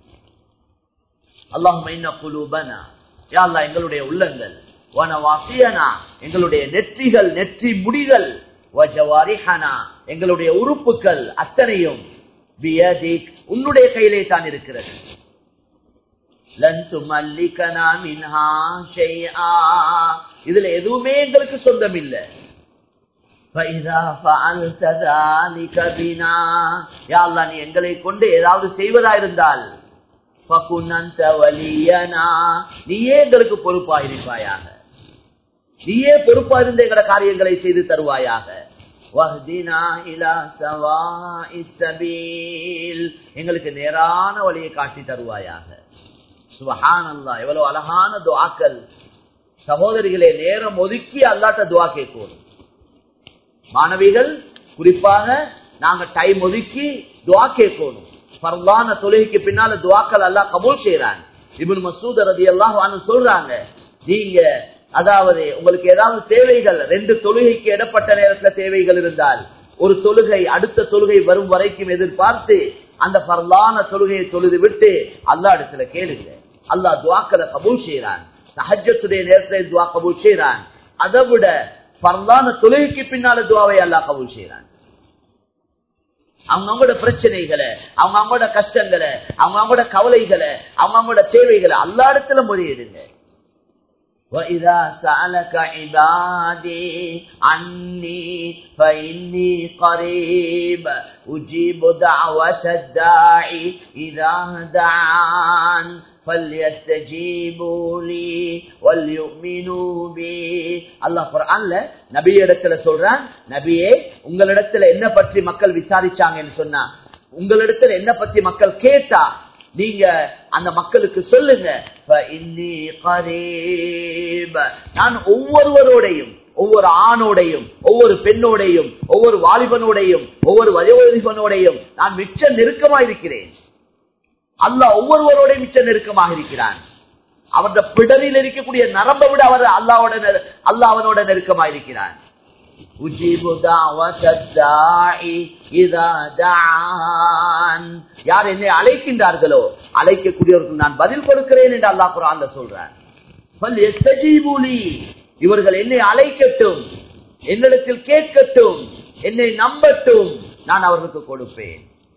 اللهم إن قلوبنا يا الله எங்களுடைய உள்ளங்கள், வனவாசியனா எங்களுடைய நெற்றிகள், நெற்றி முடிகள், வஜவாரிஹனா எங்களுடைய உறுப்புகள் அத்தனையும் பியதிக் உன்னுடைய கையிலே தான் இருக்கிறது. லன் துமல்லிகனா மின்ஹா ஷைஆ இதுல எதுவுமே எங்களுக்கு சொந்தம் இல்ல. ஃபைஸா ஃபஅல்த ذلك பினா யா அல்லாஹ் நீ எங்களை கொண்டு ஏதாவது செய்வதா இருந்தால் ஃபகுன் அன்த வலியனா நீயே எங்களுக்கு பொறுப்பாக இருப்பாயாக, நீயே பொறுப்பா இருந்த எங்கட காரியங்களை செய்து தருவாயாக. வஹ்தினா இலா ஸவாஇஸ் ஸபீல் எங்களுக்கு நேரான வழியை காட்டி தருவாயாக. சுப்ஹானல்லாஹ், எவ்வளவு அழகான துஆக்கள் சகோதரிகளே. நேரம் ஒதுக்கி அல்லாஹ்ட்ட துஆ கேட்கணும். மாணவிகள் குறிப்பாக நாங்க டைம் ஒதுக்கி துஆ கேட்கணும். ஃபர்லான தொழுகைக்கு பின்னால துஆக்கள் அல்லாஹ் கபூல் செய்றான். இப்னு மஸ்ஊத் ரலியல்லாஹு அன்ஹு சொல்றாங்க, நீங்க அதாவது உங்களுக்கு ஏதாவது தேவைகள் 2 தொழுகைக்கு இடப்பட்ட நேரத்தில் தேவைகள் இருந்தால் ஒரு தொழுகை அடுத்த தொழுகை வரும் வரைக்கும் எதிர்பார்த்து அந்த ஃபர்லான தொழுகையை தொழுது விட்டு அல்லாஹ் இடத்துல கேளுங்க. அல்லாஹ் துஆக்களை கபூல் செய்றான். தஹஜ்ஜுடைய நேரத்தில் துஆ கபூல் செய்றான். அதை விட ஃபர்லான தொழுகைக்கு பின்னால துஆவை அல்லாஹ் கபூல் செய்றான். அவங்களோட பிரச்சனைகளை, அவங்களோட கஷ்டங்களை, அவங்களோட கவலைகளை, அவங்களோட தேவைகளை அல்லா இடத்துல முறையிடுங்க. وَإِذَا سَأَلَكَ عِبَادِي عَنِّي فَإِنِّي قَرِيبٌ أُجِيبُ دَعْوَةَ الدَّاعِ إِذَا دَعَانِ فَلْيَسْتَجِيبُوا لِي وَلْيُؤْمِنُوا بِي. அல்லாஹ் குர்ஆன்ல நபியிடத்துல சொல்றான், நபியே உங்களிடத்துல என்ன பற்றி மக்கள் விசாரிச்சாங்கன்னு சொன்னா, உங்களிடத்துல என்ன பற்றி மக்கள் கேட்டா நீங்க அந்த மக்களுக்கு சொல்லுங்க, நான் ஒவ்வொருவரோடையும், ஒவ்வொரு ஆணோடையும், ஒவ்வொரு பெண்ணோடையும், ஒவ்வொரு வாலிபனோடையும், ஒவ்வொரு வயோதிபனோடையும் நான் மிச்ச நெருக்கமாக இருக்கிறேன். அல்லாஹ் ஒவ்வொருவரோடையும் மிச்ச நெருக்கமாக இருக்கிறான். அவருடைய பிடரில் இருக்கக்கூடிய நரம்பை விட அவர் அல்லாஹ் அவனோட நெருக்கமாக இருக்கிறான். யார் என்னை அழைக்கின்றார்களோ அழைக்கக்கூடியவர்கள் நான் பதில் கொடுக்கிறேன் என்று அல்லாஹ் குர்ஆன்ல சொல்றான். இவர்கள் என்னை அழைக்கட்டும், என்னிடத்தில் கேட்கட்டும், என்னை நம்பட்டும், நான் அவர்களுக்கு கொடுப்பேன்.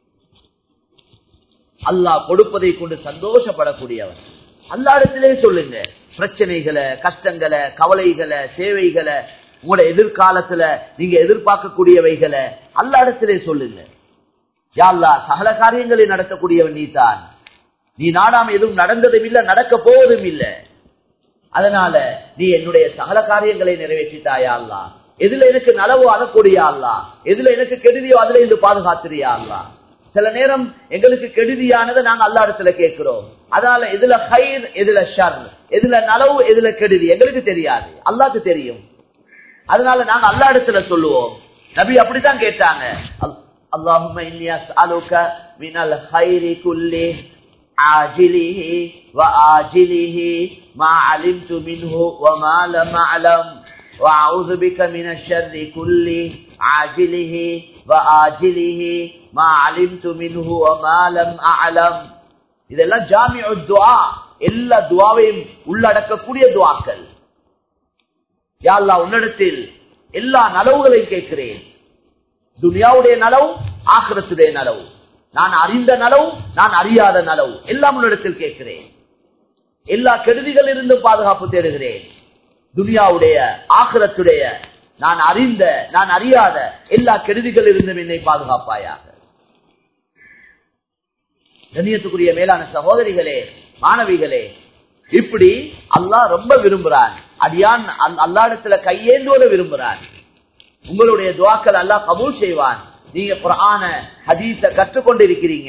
அல்லாஹ் கொடுப்பதை கொண்டு சந்தோஷப்படக்கூடியவன். அல்லாஹ்விடத்திலே சொல்லுங்க பிரச்சனைகளை, கஷ்டங்களை, கவலைகளை, சேவைகளை, உங்களோட எதிர்காலத்துல நீங்க எதிர்பார்க்கக்கூடியவைகளை அல்லாஹ்விடத்திலே சொல்லுங்க. யா அல்லாஹ், சகல காரியங்களை நடத்தக்கூடியவன் நீதான். நீ நாடாம எதுவும் நடந்ததும் இல்லை, நடக்க போவதும் இல்லை. அதனால நீ என்னுடைய சகல காரியங்களை நிறைவேற்றிட்டாயா அல்லாஹ். எதுல எனக்கு நலவோ அதை கொடியா அல்லாஹ், எதுல எனக்கு கெடுதியோ அதுல இருந்து பாதுகாத்துறியா அல்லாஹ். சில நேரம் எங்களுக்கு கெடுதியானதை நாங்க அல்லாஹ்விடத்துல கேட்கிறோம். அதனால எதுல ஹைர், எதுல ஷர், எதுல நலவு, எதுல கெடுதி எங்களுக்கு தெரியாது, அல்லாஹ்க்கு தெரியும். அதனால நாங்க அல்லாஹ்விடத்துல சொல்லுவோம். நபி அப்படித்தான் கேட்டாங்க, அல்லாஹும்ம இன்னி அஸ்அலுக மினல் ஹைரி குல்லி ஆஜிலிஹி வ ஆஜிலிஹி மா அலிம்து மின்ஹு வ மா லம் அலம் வ அஊது பிக மினஷ் ஷர்ரி குல்லி ஆஜிலிஹி வ ஆஜிலிஹி மா அலிம்து மின்ஹு வ மா லம் அலம். இதெல்லாம் ஜாமிஉத் துஆ, எல்லா துஆவையும் உள்ளடக்கக்கூடிய துஆக்கள். யா அல்லாஹ், உன்னிடத்தில் எல்லா நலவுகளையும் கேட்கிறேன். துனியாவுடைய நலவு, ஆகிரத்துடைய நலவு, நான் அறிந்த நலவு, நான் அறியாத நலவு, எல்லாம் உன்னிடத்தில் கேட்கிறேன். எல்லா கெடுதிகள் இருந்து பாதுகாப்பு தேடுகிறேன். துனியாவுடைய, ஆகிரத்துடைய, நான் அறிந்த, நான் அறியாத எல்லா கெடுதிகள் இருந்தும் என்னை பாதுகாப்பாயாக. கண்ணியத்துக்குரிய மேலான சகோதரிகளே, மாணவிகளே, இப்படி அல்லாஹ் ரொம்ப விரும்புறான். அடியான் அல்லாஹ்விடத்துல கையேந்தோட விரும்புறான். உங்களுடைய துஆக்கள் அல்லாஹ் கபூல் செய்வான். நீங்க குர்ஆன ஹதீஸ கற்றுக்கொண்டிருக்கிறீங்க.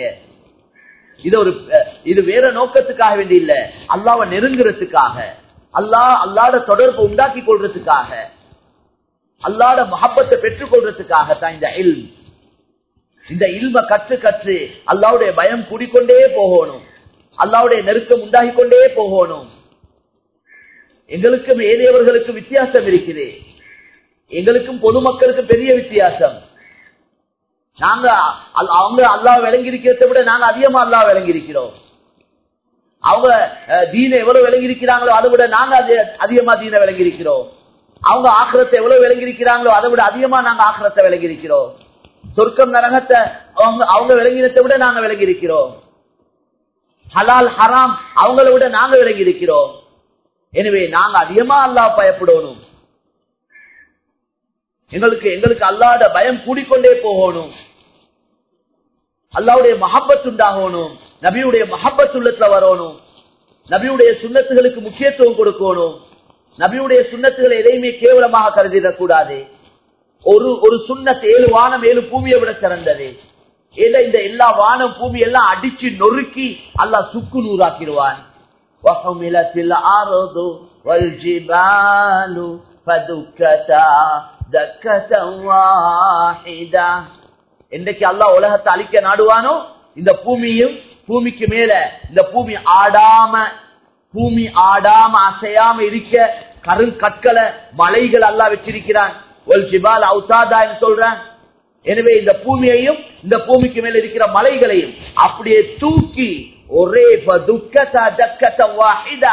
இது வேற நோக்கத்துக்காக வேண்டி இல்ல, அல்லாஹ்வை நெருங்குறதுக்காக, அல்லாஹ்வோட தொடர்பு உண்டாக்கி கொள்றதுக்காக, அல்லாஹ்வோட முஹப்பத்தை பெற்றுக் கொள்றதுக்காக தான் இந்த இல்ம். இந்த இல்ம கற்று அல்லாஹ்வுடைய பயம் கூடிக்கொண்டே போகணும், அல்லாஹ்வுடைய நெருக்கம் உண்டாகி கொண்டே போகணும். எங்களுக்கும் ஏனையவர்களுக்கும் வித்தியாசம் இருக்குது. எங்களுக்கும் பொதுமக்களுக்கும் பெரிய வித்தியாசம். அவங்க அல்லாஹ் விளங்கி இருக்கிறத விட நாங்க அதிகமா அல்லாஹ் விளங்கி இருக்கிறோம். அவங்க தீனை எவ்வளவு விளங்கி இருக்கிறாங்களோ அதை விட நாங்க அதிகமா தீனை விளங்கி இருக்கிறோம். அவங்க ஆக்கிரத்தை எவ்வளவு விளங்கி இருக்கிறாங்களோ அதை விட அதிகமா நாங்க ஆக்கிரத்தை விளங்கி இருக்கிறோம். சொர்க்கம் நரகத்தை அவங்க விளங்கினத்தை விட நாங்க விளங்கி இருக்கிறோம். ஹலால் ஹராம் அவங்களை விட நாங்க விளங்கி இருக்கிறோம். எனவே நாங்க அதிகமா அல்லாஹ் பயப்படணும். எங்களுக்கு அல்லாஹ்வோட பயம் கூடிக்கொண்டே போகணும். அல்லாஹ்வுடைய மஹப்பத் உண்டாகணும். நபியுடைய மஹப்பத் உள்ளத்துல வரணும். நபியுடைய சுன்னத்துகளுக்கு முக்கியத்துவம் கொடுக்கணும். நபியுடைய சுன்னத்துகளை எதையுமே கேவலமாக கருதிடக் கூடாது. ஒரு சுன்னத் 7 வானம் 7 பூமியை விட சிறந்தது. ஏன்னா இந்த எல்லா வானம் பூமி எல்லாம் அடிச்சு நொறுக்கி அல்லாஹ் சுக்கு நூறாக்கிடுவான். என்றைக்கு அல்லாஹ் உலகத்தை அழிக்க நாடுவானோ, இந்த பூமியும் பூமிக்கு மேல இந்த பூமி ஆடாம அசையாம இருக்க கருங்கற்களை மலைகள் அல்லாஹ் வச்சிருக்கிறான். சொல்றான். எனவே இந்த பூமியையும் இந்த பூமிக்கு மேல இருக்கிற மலைகளையும் அப்படியே தூக்கி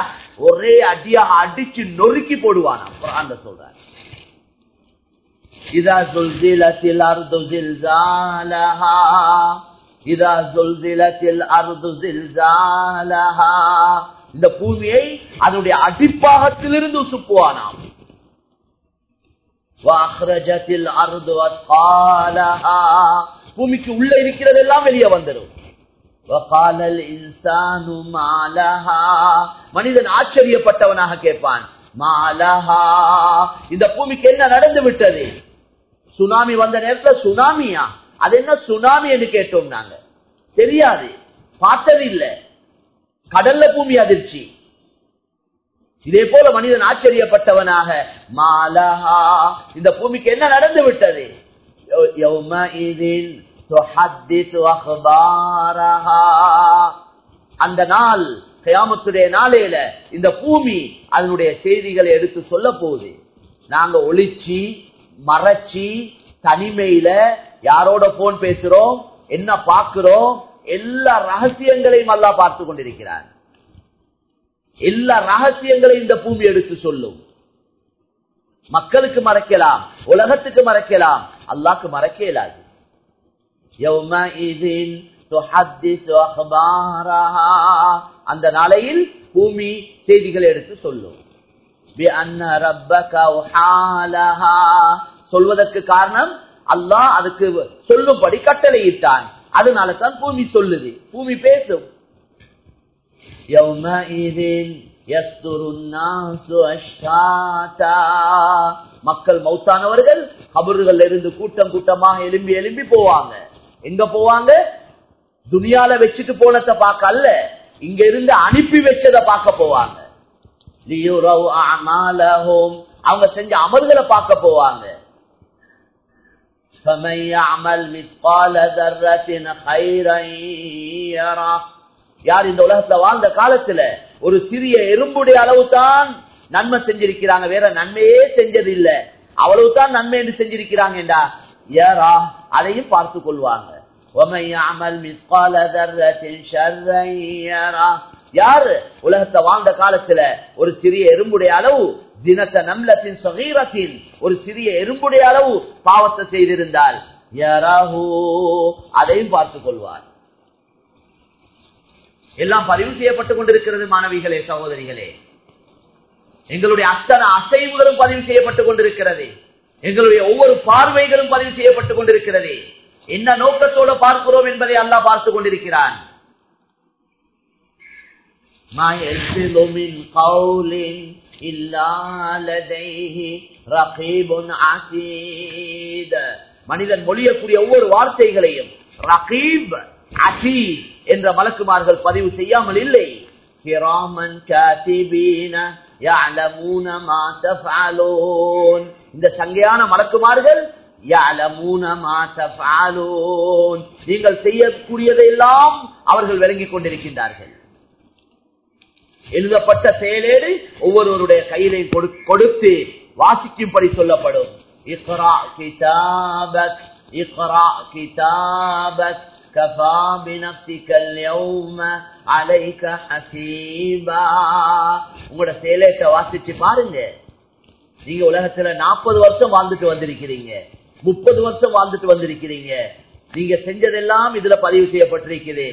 ஒரே அடியாக அடிச்சு நொறுக்கி போடுவான் சொல்றான். இதா ஸுல்ஸிலத்தில் அர்து ஸில்ஸாலஹா இதா ஸுல்ஸிலத்தில் அர்து ஸில்ஸாலஹா இந்த பூமியை அதனுடைய அடிப்பாகத்திலிருந்து உசுப்புவானாம். வஅக்ரஜத்தில் அர்து அஸ்காலஹா பூமிக்கு உள்ள இருக்கிறதெல்லாம் வெளியே வந்துடும். வகாலல் இன்சானு மாலஹா மனிதன் ஆச்சரியப்பட்டவனாக கேட்பான், மாலஹா இந்த பூமிக்கு என்ன நடந்து விட்டது? சுனாமி வந்த நேரத்தில் சுனாமியா? அது என்ன சுனாமி என்று கேட்டோம். நாங்க தெரியாது, பார்த்தது இல்லை. கடல்ல பூமி அதிர்ச்சி. இதே போல மனிதன் ஆச்சரியப்பட்டவனாக, மாலஹா இந்த பூமிக்கு என்ன நடந்து விட்டது? யௌமஇதின் துஹத்திஸு அக்பாரஹா அந்த நாள் கியாமத்துடைய நாளையில இந்த பூமி அதனுடைய செய்திகளை எடுத்து சொல்ல போகுது. நாங்க ஒளிச்சி மறைச்சி தனிமையில யாரோட போன் பேசுறோம், என்ன பார்க்கிறோம், எல்லா ரகசியங்களையும் அல்லாஹ் பார்த்து கொண்டிருக்கிறார். எல்லா ரகசியங்களையும் இந்த பூமி எடுத்து சொல்லும். மக்களுக்கு மறைக்கலாம், உலகத்துக்கு மறைக்கலாம், அல்லாஹ்க்கு மறைக்க இயலாது. யௌமஇதின் துஹத்திஸு அக்பாரஹா அந்த நாளையில் பூமி செய்திகளை எடுத்து சொல்லும். பிஅன்ன ரப்பக வஹாலஹா சொல்வதற்கு காரணம் அல்லாஹ் அதுக்கு சொல்லும்படி கட்டளையிட்டான். அதனால தான் பூமி சொல்லுது, பூமி பேசும். யௌமஇதின் யஸ்துருன் நாஸு அஷ்காதா மக்கள் மௌத்தானவர்கள் கபறுகள்ல இருந்து கூட்டம் கூட்டமாக எழும்பி எழும்பி போவாங்க. எங்க போவாங்க? துனியால வச்சுட்டு போனதை பார்க்க அல்ல, இங்க இருந்து அனுப்பி வச்சதை பார்க்க போவாங்க. லியுரவு அஅமாலஹும் அவங்க செஞ்ச அமல்களை பார்க்க போவாங்க. فَمَن يَعْمَلْ مِثْقَالَ ذَرَّةٍ خَيْرًا يَرَهُ யார் இந்த உலகத்துல வாழ்ந்த காலத்துல ஒரு சிறிய எறும்புடைய அளவு தான் நன்மை செஞ்சிருக்கிறாங்க, வேற நன்மையே செஞ்சது இல்ல, அவ்வளவுதான் நன்மை என்று செஞ்சிருக்கிறாங்க என்றா யரா அதையும் பார்த்து கொள்வாங்க. وَمَن يَعْمَلْ مِثْقَالَ ذَرَّةٍ شَرًّا يَرَهُ யார் உலகத்தை வாழ்ந்த காலத்துல ஒரு சிறிய எறும்புடைய அளவு தினத்த நம்லத்தின் சகீரத்தின் ஒரு சிறிய எறும்புடைய அளவு பாவத்தை செய்திருந்தால் யரஹு அதையும் பார்த்துக் கொள்வார். எல்லாம் பதிவு செய்யப்பட்டுக் கொண்டிருக்கிறது. மாணவிகளே, சகோதரிகளே, எங்களுடைய அத்தனை அசைவுகளும் பதிவு செய்யப்பட்டுக் கொண்டிருக்கிறது. எங்களுடைய ஒவ்வொரு பார்வைகளும் பதிவு செய்யப்பட்டுக் கொண்டிருக்கிறது. என்ன நோக்கத்தோடு பார்க்கிறோம் என்பதை அல்லாஹ் பார்த்துக் கொண்டிருக்கிறான். மா யல்ஃபிது மின் கௌலின் இல்லா லதைஹி ரகீபுன் அதீத் மனிதன் மொழியக்கூடிய ஒவ்வொரு வார்த்தைகளையும் ரகீப் அதீத் என்ற மலக்குமார்கள் பதிவு செய்யாமல் இல்லை. கிராமன் காதிபீன يعلمون ما تفعلون இந்த சங்கையான மலக்குமார்கள் يعلمون ما تفعلون நீங்கள் செய்யக்கூடியதெல்லாம் அவர்கள் விளங்கிக் கொண்டிருக்கின்றார்கள். எழுதப்பட்ட செயலேடு ஒவ்வொருவருடைய கையிலே கொடுத்து வாசிக்கும்படி சொல்லப்படும். இக்ரா கிதாபக் இக்ரா கிதாபக் கஃபா பினஃப்ஸிகல் யௌம அலைக ஹஸீபா உங்களோட செயலேட்டை வாசிச்சு பாருங்க. நீங்க உலகத்துல 40 வருஷம் வாழ்ந்துட்டு வந்திருக்கிறீங்க, 30 வருஷம் வாழ்ந்துட்டு வந்திருக்கிறீங்க. நீங்க செஞ்சதெல்லாம் இதுல பதிவு செய்யப்பட்டிருக்கிறது.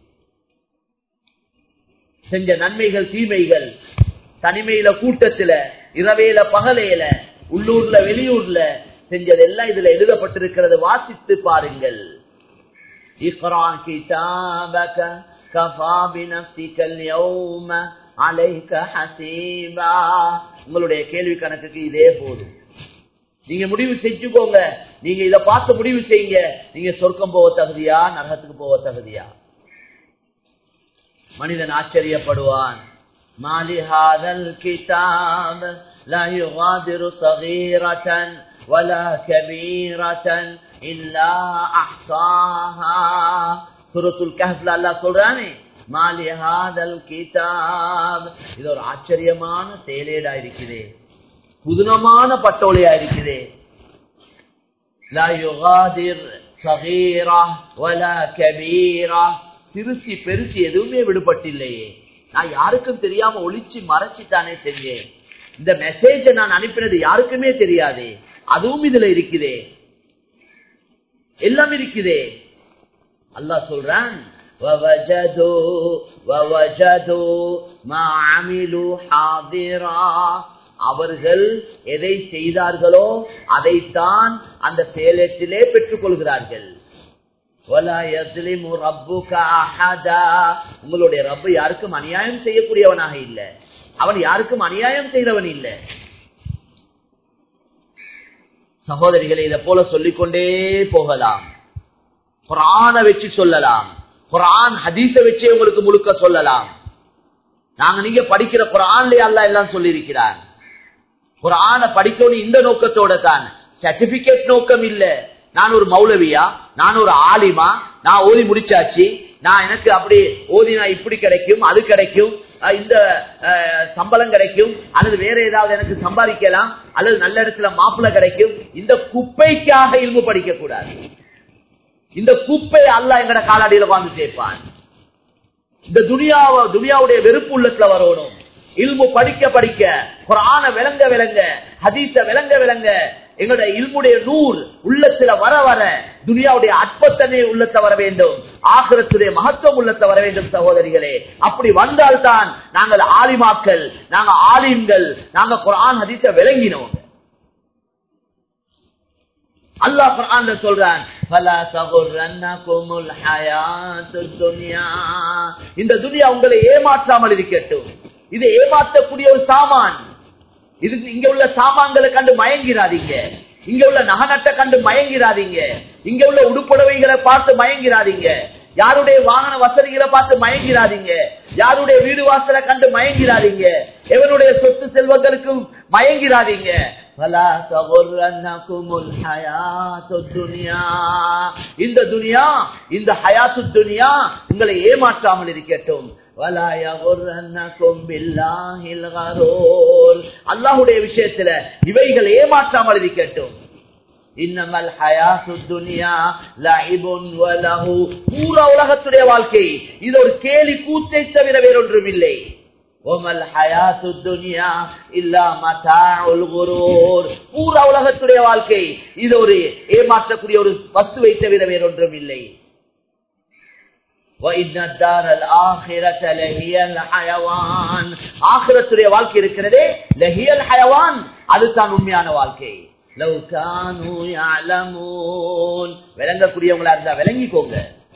செஞ்ச நன்மைகள் தீமைகள், தனிமையில கூட்டத்துல, இரவேல பகலையில, உள்ளூர்ல வெளியூர்ல செஞ்சதெல்லாம் இதுல எழுதப்பட்டிருக்கிறது. வாசித்து பாருங்கள். இக்ரா கிதாபக கஃபா பினஃப்ஸிகல் யௌம அலைக ஹஸீபா உங்களுடைய கேள்வி கணக்குக்கு இதே போதும். நீங்க முடிவு செஞ்சுக்கோங்க. நீங்க இத பார்த்து முடிவு செய்யுங்க. நீங்க சொர்க்கம் போக தகுதியா, நரகத்துக்கு போக தகுதியா? மனிதன் ஆச்சரியப்படுவான். மாலி ஹாதல் கிதாப் லா யுகாதிரு ஸகீரத்தன் வலா கபீரத்தன் இல்லா அஹ்ஸாஹா சூரத்துல் கஹ்ஃப்ல அல்லாஹ் சொல்றானே, மாலி ஹாதல் கிதாப் இது ஒரு ஆச்சரியமான செயலேடா இருக்குது, புதுனமான பட்டோலையா இருக்குது. லா யுகாதிர் ஸகீரா வலா கபீரா சிறுசி பெருசி எதுவுமே விடுபட்டில்லையே. நான் யாருக்கும் தெரியாம ஒளிச்சு மறைச்சிட்டானே தெரியும். இந்த மெசேஜை நான் அனுப்பினது யாருக்குமே தெரியாது. அதுவும் இதுல இருக்குதே, எல்லாம் இருக்குதே. அல்லாஹ் சொல்றான் அவர்கள் எதை செய்தார்களோ அதைத்தான் அந்த செயலத்திலே பெற்றுக் கொள்கிறார்கள். உங்களுடைய ரப்பு யாருக்கும் அநியாயம் செய்யக்கூடியவனாக இல்லை, அவன் யாருக்கும் அநியாயம் செய்தவன் இல்லை. சகோதரிகளை இதை போல சொல்லிக்கொண்டே போகலாம். குர்ஆனை வச்சு சொல்லலாம், குர்ஆன் ஹதீஸை வச்சு உங்களுக்கு முழுக்க சொல்லலாம். நீங்க படிக்கிற குர்ஆன்லயே அல்லாஹ் எல்லாம் சொல்லி இருக்கிறார். குர்ஆனை படிக்கணும் இந்த நோக்கத்தோட தான், சர்டிபிகேட் நோக்கம் இல்ல. நான் ஒரு மௌலவியா, நான் ஒரு ஆலிமா, நான் ஓதி முடிச்சாச்சு, நான் எனக்கு அப்படி ஓதினா இப்படி கிடைக்கும், அது கிடைக்கும், இந்த சம்பளம் கிடைக்கும், அல்லது வேற ஏதாவது எனக்கு சம்பாதிக்கலாம், அல்லது நல்ல இடத்துல மாப்பிள்ளை கிடைக்கும். இந்த குப்பைக்காக இல்மு படிக்க கூடாது. இந்த குப்பை அல்லாஹ் எங்கட காலாடியில வாழ்ந்து சேர்ப்பான். இந்த துனியாவுடைய வெறுப்பு உள்ளத்துல வரணும். இல்மு படிக்க படிக்க, குர்ஆனை விளங்க விளங்க, ஹதீஸ விளங்க விளங்க, எங்களுடைய இல்முடைய நூர் உள்ளத்துல வர வர துனியாவுடைய அற்பத்தனை உள்ளத்த வர வேண்டும், ஆகிரத்துடைய மகத்துவம் உள்ளத்த வர வேண்டும். சகோதரிகளே, அப்படி வந்தால்தான் நாங்கள் ஆலிமாக்கள், நாங்க ஆலிம்கள், நாங்க குர்ஆன் ஹதீஸ விளங்கினோம். அல்லாஹ் குர்ஆன்ல சொல்றான், ஃபலா தகுர்ரன்னகுமுல் ஹயாத்துத் துன்யா, இந்த துனியா உங்களை ஏமாற்றாமல் இருக்கட்டும். இது ஏமாற்றக்கூடிய ஒரு சாமான். இது இங்க உள்ள சாமான்களை கண்டு மயங்கிறாதீங்க, இங்க உள்ள நகநட்டை கண்டு மயங்கிறாதீங்க, இங்க உள்ள உடுப்புடவைகளை பார்த்து மயங்கிறாதீங்க, யாருடைய வாகன வசதிகளை பார்த்து மயங்கிறாதீங்க, யாருடைய வீடு வாசலை கண்டு மயங்கிறாதீங்க, எவனுடைய சொத்து செல்வங்களுக்கும் மயங்கிறாதீங்க. இந்த துனியா, இந்த ஹயாத்து துனியா உங்களை ஏமாற்றாமல் இருக்கட்டும். அல்லாஹுடைய விஷயத்துல இவைகள் ஏமாற்றாமல் இருக்கட்டும். இன்னமல் ஹயாத்து துன்யா லஇபுன் வலஹு, பூரா உலகத்துடைய வாழ்க்கை இது ஒரு கேலி கூத்தை தவிர வேறொன்றும் இல்லை. வமல் ஹயாத்து துன்யா இல்லா மதாஉல் குரூர், பூரா உலகத்துடைய வாழ்க்கை இது ஒரு ஏமாற்றக்கூடிய ஒரு வஸ்துவை தவிர வேறொன்றும் இல்லை. ஆகிரத்துடைய வாழ்க்கை இருக்கிறதே, லஹியல் ஹயவான், அதுதான் உண்மையான வாழ்க்கை. விளங்கக்கூடியவங்களா இருந்தா விளங்கிக்கோங்க.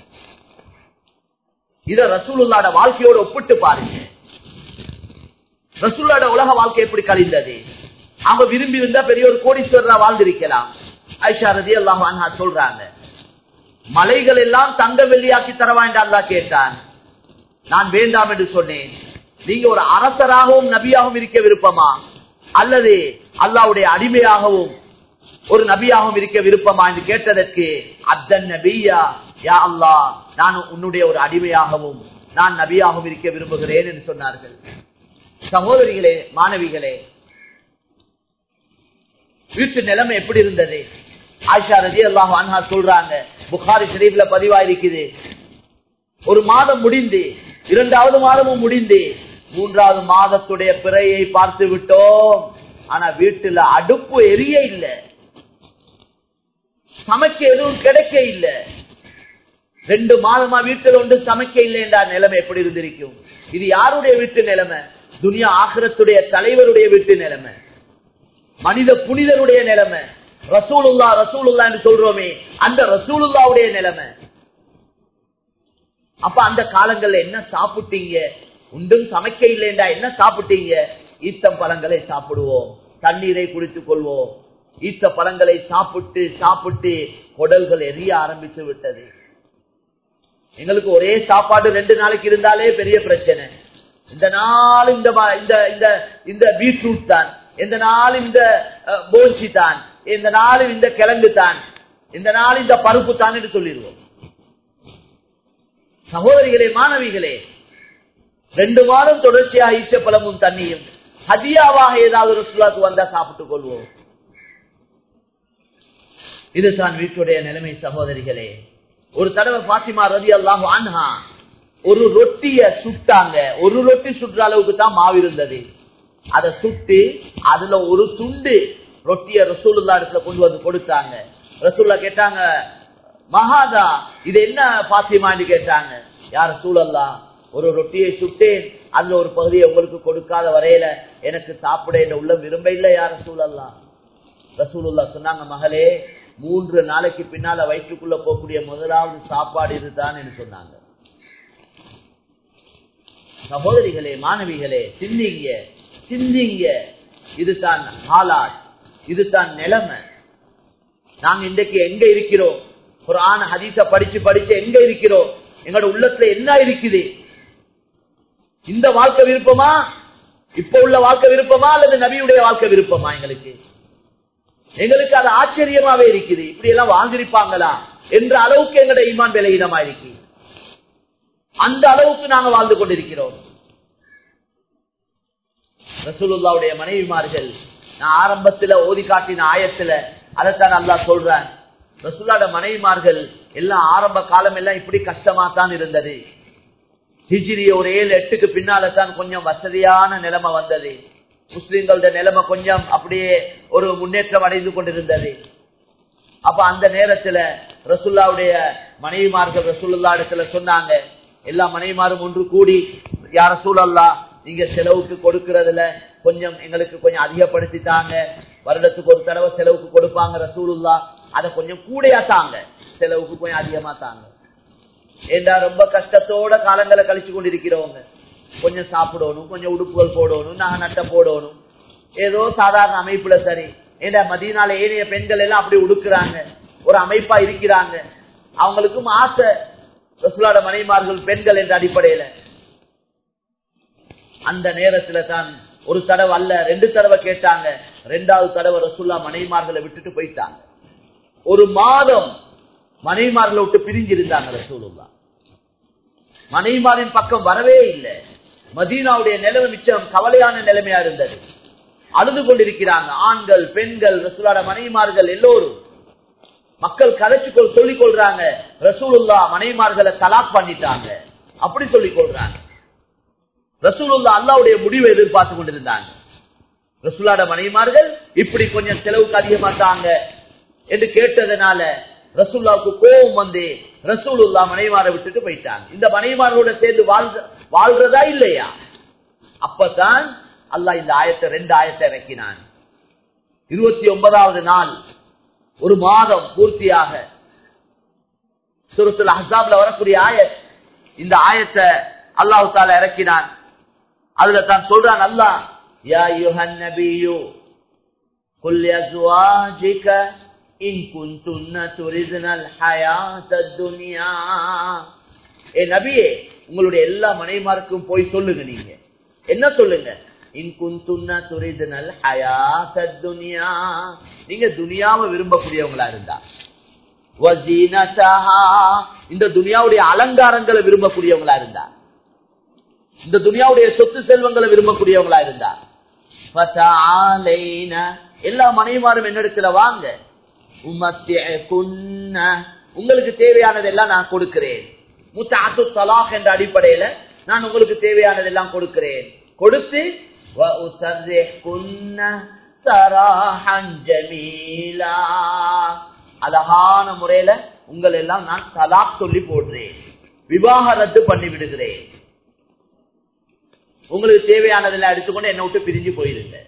இத ரசூலுல்லாஹ்வோட வாழ்க்கையோட ஒப்பிட்டு பாருங்க. ரசூலுல்லாஹ்வோட உலக வாழ்க்கை எப்படி கழிந்தது? அவங்க விரும்பி இருந்தா பெரிய ஒரு கோடீஸ்வரரா வாழ்ந்திருக்கலாம். ஆயிஷா ரலியல்லாஹு அன்ஹா சொல்றாங்க, மலைகள் எல்லாம் தங்க வெள்ளியாக்கி தரவா என்று அல்லாஹ் கேட்டான். நான் வேண்டாம் என்று சொன்னேன். நீங்க ஒரு அரசராகவும் நபியாகவும் இருக்க விருப்பமா, அல்லது அல்லாஹ்வுடைய அடிமையாகவும் ஒரு நபியாகவும் இருக்க விருப்பமா என்று கேட்டதற்கு, அப்தன் நபியா யா அல்லாஹ், நான் உன்னுடைய ஒரு அடிமையாகவும் நான் நபியாகவும் இருக்க விரும்புகிறேன் என்று சொன்னார்கள். சகோதரிகளே, மாணவிகளே, வீட்டு நிலைமை எப்படி இருந்தது? ஆயிஷா ரலியல்லாஹு அன்ஹா சொல்றாங்க, புகாரி ஷரீஃப்ல பதிவாயிருக்குது, ஒரு மாதம் முடிந்து 2வது மாதமும் முடிந்து 3வது மாதத்துடைய பிறையை பார்த்து விட்டோம். ஆனா வீட்டுல அடுப்பு எரிய இல்ல, சமைக்க எதுவும் கிடைக்க இல்ல. 2 மாதமா வீட்டில் ஒன்று சமைக்க இல்லை என்றால் நிலைமை எப்படி இருந்திருக்கும்? இது யாருடைய வீட்டு நிலைமை? துனியா ஆகிரத்துடைய தலைவருடைய வீட்டு நிலைமை, மனித புனிதருடைய நிலைமை. ரசூலுல்லாஹ் ரசூலுல்லாஹ் என்று சொல்றோமே, அந்த ரசூலுல்லாஹ்வுடைய நிலைமை. அப்ப அந்த காலங்கள்ல என்ன சாப்பிட்டீங்க? ஒன்றும் சமைக்க இல்லைண்டா என்ன சாப்பிட்டீங்க? ஈத்தம் பழங்களை சாப்பிடுவோம், தண்ணீரை குடித்துக் கொள்வோம். ஈத்த பழங்களை சாப்பிட்டு சாப்பிட்டு குடல்கள் எரிய ஆரம்பித்து விட்டது. எங்களுக்கு ஒரே சாப்பாடு 2 நாளைக்கு இருந்தாலே பெரிய பிரச்சனை. இந்த நாள் இந்த பீட்ரூட் தான், இந்த நாள் இந்த போன்சி தான், இந்த நாள் இந்த கிழங்கு தான், இந்த நாள் இந்த பருப்பு தான் என்று சொல்லிடுவோம். சகோதரிகளே, மாணவிகளே, 2 மாதம் தொடர்ச்சியாக ஈச்சப்பழமும் தண்ணியும் ஹதியாவாக ஏதாவது ரசூலுல்லாஹ்வுக்கு வந்தா சாப்பிட்டுக் கொள்வோம். இதுதான் வீட்டுடைய நிலைமை. சகோதரிகளே, ஒரு தடவை பாத்திமா ரலியல்லாஹு அன்ஹா ஒரு ரொட்டிய சுட்டாங்க. ஒரு ரொட்டி சுற்ற அளவுக்கு தான் மாவு இருந்தது. அதை சுட்டு அதுல ஒரு துண்டு ரொட்டிய ரசூலுல்லாஹ் இடத்துல கொண்டு வந்து கொடுத்தாங்க. ரசூலுல்லாஹ் கேட்டாங்க, மகாதா இது என்ன பாத்திமான்னு கேட்டாங்க. யார் ரசூலல்லாஹ், ஒரு ரொட்டியை சுட்டேன், அதுல ஒரு பகுதியை உங்களுக்கு கொடுக்காத வரையில எனக்கு சாப்பிட என்ற உள்ளம் விரும்ப இல்லை யார் ரசூலல்லாஹ். ரசூலுல்லாஹ் சொன்னாங்க, மகளே 3 நாளைக்கு பின்னால வயிற்றுக்குள்ள போகக்கூடிய முதலாவது சாப்பாடு இதுதான் என்று சொன்னாங்க. சகோதரிகளே, மாணவிகளே, சிந்திங்க. இதுதான் ஹாலாத், இதுதான் நிலைமை. நாங்க இன்றைக்கு எங்க இருக்கிறோம்? குர்ஆன் ஹதீஸ படிச்சு எங்க இருக்கிறோம்? எங்களோட உள்ளத்துல என்ன இருக்குது? இந்த வாழ்க்கை விருப்பமா, இப்ப உள்ள வாழ்க்கை விருப்பமா, அல்லது நபியுடைய வாழ்க்கை விருப்பமா? எங்களுக்கு அது ஆச்சரியமாவே இருக்குது. இப்படி எல்லாம் வாழ்ந்திருப்பாங்களா என்ற அளவுக்கு எங்களோட ஈமான் விலகினமா இருக்கு. அந்த அளவுக்கு நாங்க வாழ்ந்து கொண்டிருக்கிறோம். ரசூலுல்லாஹ்வுடைய மனைவிமார்கள், நான் ஆரம்பத்துல ஓதி காட்டின ஆயத்துல அதைத்தான் அல்லாஹ் சொல்றான். ரசூலுல்லாஹ்வுடைய மனைவிமார்கள் எல்லாம் ஆரம்ப காலம் எல்லாம் இப்படி கஷ்டமா தான் இருந்தது. ஹிஜ்ரி ஒரு 7-8க்கு பின்னால தான் கொஞ்சம் வசதியான நிலைமை வந்தது. முஸ்லிம்களோட நிலைமை கொஞ்சம் அப்படியே ஒரு முன்னேற்றம் அடைந்து கொண்டிருந்தது. அப்ப அந்த நேரத்துல ரசூலுல்லாஹ்வுடைய மனைவிமார்கள் ரசூலுல்லாஹ் இடத்துல சொன்னாங்க, எல்லா மனைவிமாரும் ஒன்று கூடி, யா ரசூலல்லாஹ், நீங்க செலவுக்கு கொடுக்கறதுல கொஞ்சம் எங்களுக்கு கொஞ்சம் அதிகப்படுத்திட்டாங்க. வருடத்துக்கு ஒரு தடவை செலவுக்கு கொடுப்பாங்க ரசூலுல்லாஹ், அதை கொஞ்சம் கூடையா தாங்க, செலவுக்கு கொஞ்சம் அதிகமா தாங்க. ஏண்டா ரொம்ப கஷ்டத்தோட காலங்களை கழிச்சு கொண்டிருக்கிறவங்க, கொஞ்சம் சாப்பிடணும், கொஞ்சம் உடுப்புகள் போடணும், நகை நட்டை போடணும், ஏதோ சாதாரண அமைப்புல சரி. ஏண்டா மதீனால ஏனைய பெண்கள் எல்லாம் அப்படி உடுக்குறாங்க, ஒரு அமைப்பா இருக்கிறாங்க. அவங்களுக்கும் ஆசை ரசூலுல்லாஹ் மனைவிமார்கள் பெண்கள் என்ற அடிப்படையில. அந்த நேரத்துல தான் ஒரு தடவை அல்ல 2 தடவை கேட்டாங்க. 2வது தடவை ரசூலுல்லாஹ் மனைவிமார்களை விட்டுட்டு போயிட்டாங்க. ஒரு மாதம் மனைவிமார்களை விட்டு பிரிஞ்சிருந்தாங்க ரசூலுல்லாஹ். மனைவிமாரின் பக்கம் வரவே இல்லை. மதீனாவுடைய நிலைமை மிச்சம் கவலையான நிலைமையா இருந்தது. அழுது கொண்டிருக்கிறாங்க ஆண்கள், பெண்கள், ரசூலுல்லாஹ் மனைவிமார்கள் எல்லோரும். மக்கள் கதைச்சுக்கொள் சொல்லிக் கொள்றாங்க, ரசூலுல்லாஹ் மனைவிமார்களை தலாக் பண்ணிட்டாங்க, அப்படி சொல்லிக் கொள்றாங்க. ரசூலுல்லாஹ் அல்லாஹ்வுடைய முடிவை எதிர்பார்த்து கொண்டிருந்தாங்க. ரசூலுல்லாஹ் மனைவிமார்கள் இப்படி கொஞ்சம் செலவுக்கு அதிகமாட்டாங்க என்று கேட்டதனால ரசூலுல்லாஹ்வுக்கு கோபம் வந்து ரசூலுல்லாஹ் மனைவிமாரை விட்டுட்டு போயிட்டாங்க. இந்த மனைவிமாரோட சேர்ந்து வாழ்றதா இல்லையா? அப்பதான் அல்லாஹ் இந்த ஆயத்தை 2 ஆயத்தை இறக்கினான். 29வது நாள், ஒரு மாதம் பூர்த்தியாக சூரத்துல் அஹ்ஸாப்ல வரக்கூடிய ஆயத், இந்த ஆயத்தை அல்லாஹ் தஆலா இறக்கினான். அதுல தான் சொல்றான் அல்லாஹ், யா அய்யுஹன் நபியு குல் லிஅஸ்வாஜிக இன் குன்துன்ன துரிதுனல் ஹயாத்தத் துன்யா. ஏ நபியே, உங்களுடைய எல்லா மனைவிமாருக்கும் போய் சொல்லுங்க. நீங்க என்ன சொல்லுங்க? இன் குன்துன்ன துரிதுனல் ஹயாத்தத் துன்யா, நீங்க துனியாவை விரும்பக்கூடியவங்களா இருந்தா, வஸீனதஹா, இந்த துனியாவுடைய அலங்காரங்களை விரும்பக்கூடியவங்களா இருந்தா, இந்த துனியாவுடைய சொத்து செல்வங்களை விரும்பக்கூடியவங்களா இருந்தா, ஃபதஆலைன, எல்லா மனைவிமாரும் என்னிடத்துல வாங்க, உம்மத்திஅகுன்ன, உங்களுக்கு தேவையானதெல்லாம் நான் கொடுக்கிறேன். முத்தஅத்து தலாக் என்ற அடிப்படையில நான் உங்களுக்கு தேவையானதெல்லாம் கொடுக்கிறேன். கொடுத்து வஉஸர்ரிஹுன்ன சராஹன் ஜமீலா, அழகான முறையில உங்கள் எல்லாம் நான் தலாக் சொல்லி போடுறேன், விவாகரத்து பண்ணி விடுகிறேன். உங்களுக்கு தேவையானதெல்லாம் எடுத்துக்கொண்டு என்னை விட்டு பிரிஞ்சு போயிருங்க.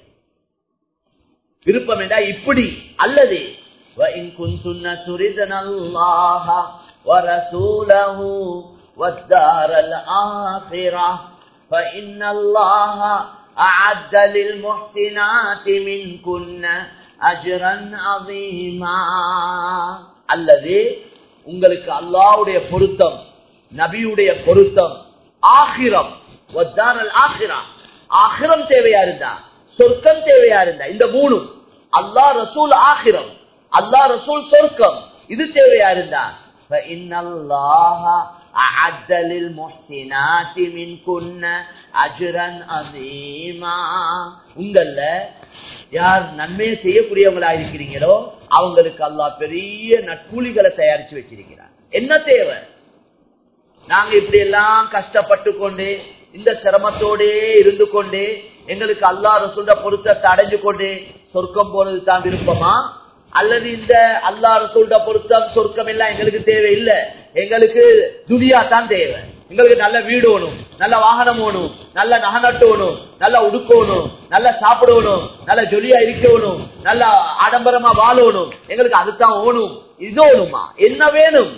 விருப்பம் என்றா இப்படி. அல்லது وَإِن كُنتُنَّ تُرِدْنَ اللَّهَ وَرَسُولَهُ وَالدَّارَ الْآخِرَةَ فَإِنَّ اللَّهَ أَعَدَّ لِلْمُحْسِنَاتِ مِنكُنَّ أَجْرًا عَظِيمًا. அல்லது உங்களுக்கு அல்லாஹ்வுடைய பொருத்தம், நபியுடைய பொருத்தம், ஆகிரம், வத்தாரல் ஆகிரா, ஆகிரம் தேவையா இருந்தா, சொர்க்கம் தேவையா இருந்தா, இந்த 3, அல்லாஹ் ரசூல் ஆகிரம், அல்லாஹ் ரசூல் சொர்க்கம், இது தேவையா இருந்தா, فَإِنَّ أَعَدَّ لِلْمُحْسِنَاتِ مِنكُنَّ أَجْرًا عَظِيمًا. உங்கள யார் நன்மை செய்யக்கூடியவங்களா இருக்கிறீங்களோ அவங்களுக்கு அல்லாஹ் பெரிய நற்கூலிகளை தயாரிச்சு வச்சிருக்கிறார். என்ன தேவை? நாங்க இப்படி எல்லாம் கஷ்டப்பட்டு கொண்டு, இந்த சிரமத்தோடே இருந்து கொண்டு, எங்களுக்கு அல்லாஹ் ரசூலுடைய பொருத்தத்தை அடைஞ்சு கொண்டு சொர்க்கம் போனது தான் விருப்பமா, அல்லது இந்த அல்லாஹ் ரசூல்ட பொருத்தம் சொர்க்கம் எல்லாம் எங்களுக்கு தேவை இல்ல, எங்களுக்கு துனியா தான் தேவை, எங்களுக்கு நல்ல வீடு வேணும், நல்ல வாகனம் வேணும், நல்ல நகை நட்டணும், நல்லா உடுக்கணும், நல்லா சாப்பிடணும், நல்ல ஜொலியா இருக்கணும், நல்ல ஆடம்பரமா வாழணும், எங்களுக்கு அதுதான் வேணும், இது வேணுமா, என்ன வேணும்?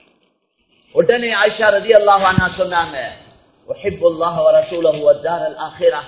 உடனே ஆயிஷா ரலியல்லாஹு அன்ஹா சொன்னாங்க, உஹிப்புல்லாஹ வ ரசூலஹு வத்தாரல் ஆখিরাহ,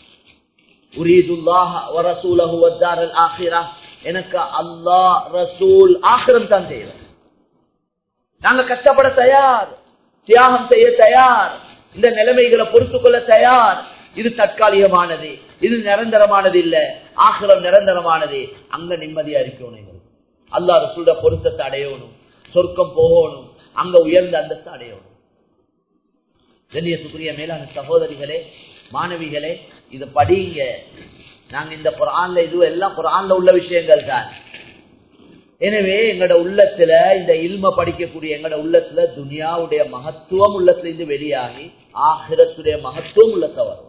உரீதுல்லாஹ வ ரசூலஹு வத்தாரல் ஆখিরাহ, எனக்கு அல்லாஹ் ரசூல் ஆখিরাத் தான் தேவை. நாங்க கஷ்டப்பட தயார், தியாகம் செய்ய தயார், இந்த நிலைமைகளை பொறுத்துக் கொள்ள தயார். இது தற்காலிகமானது, இது நிரந்தரமானது இல்ல, ஆখিরাத் நிரந்தரமானது. அங்க நிம்மதியா இருக்கணும், அல்லாஹ் ரசூலுடைய பொருத்தத்தை அடையணும், சொர்க்கம் போகணும், அங்க உயர்ந்த அந்தஸ்து அடையணும். கண்ணியத்துக்குரிய மேலான சகோதரிகளே, மாணவிகளே, இது படிங்க. நாங்க இந்த குர்ஆன்ல இது எல்லாம் குர்ஆன்ல உள்ள விஷயங்கள் தான். எனவே எங்கட உள்ளத்துல இந்த இல்ம படிக்கக்கூடிய எங்கட உள்ளத்துல துனியாவுடைய மகத்துவம் உள்ளத்துல இருந்து வெளியாகி ஆகிரத்துடைய மகத்துவம் உள்ளத்த வரும்.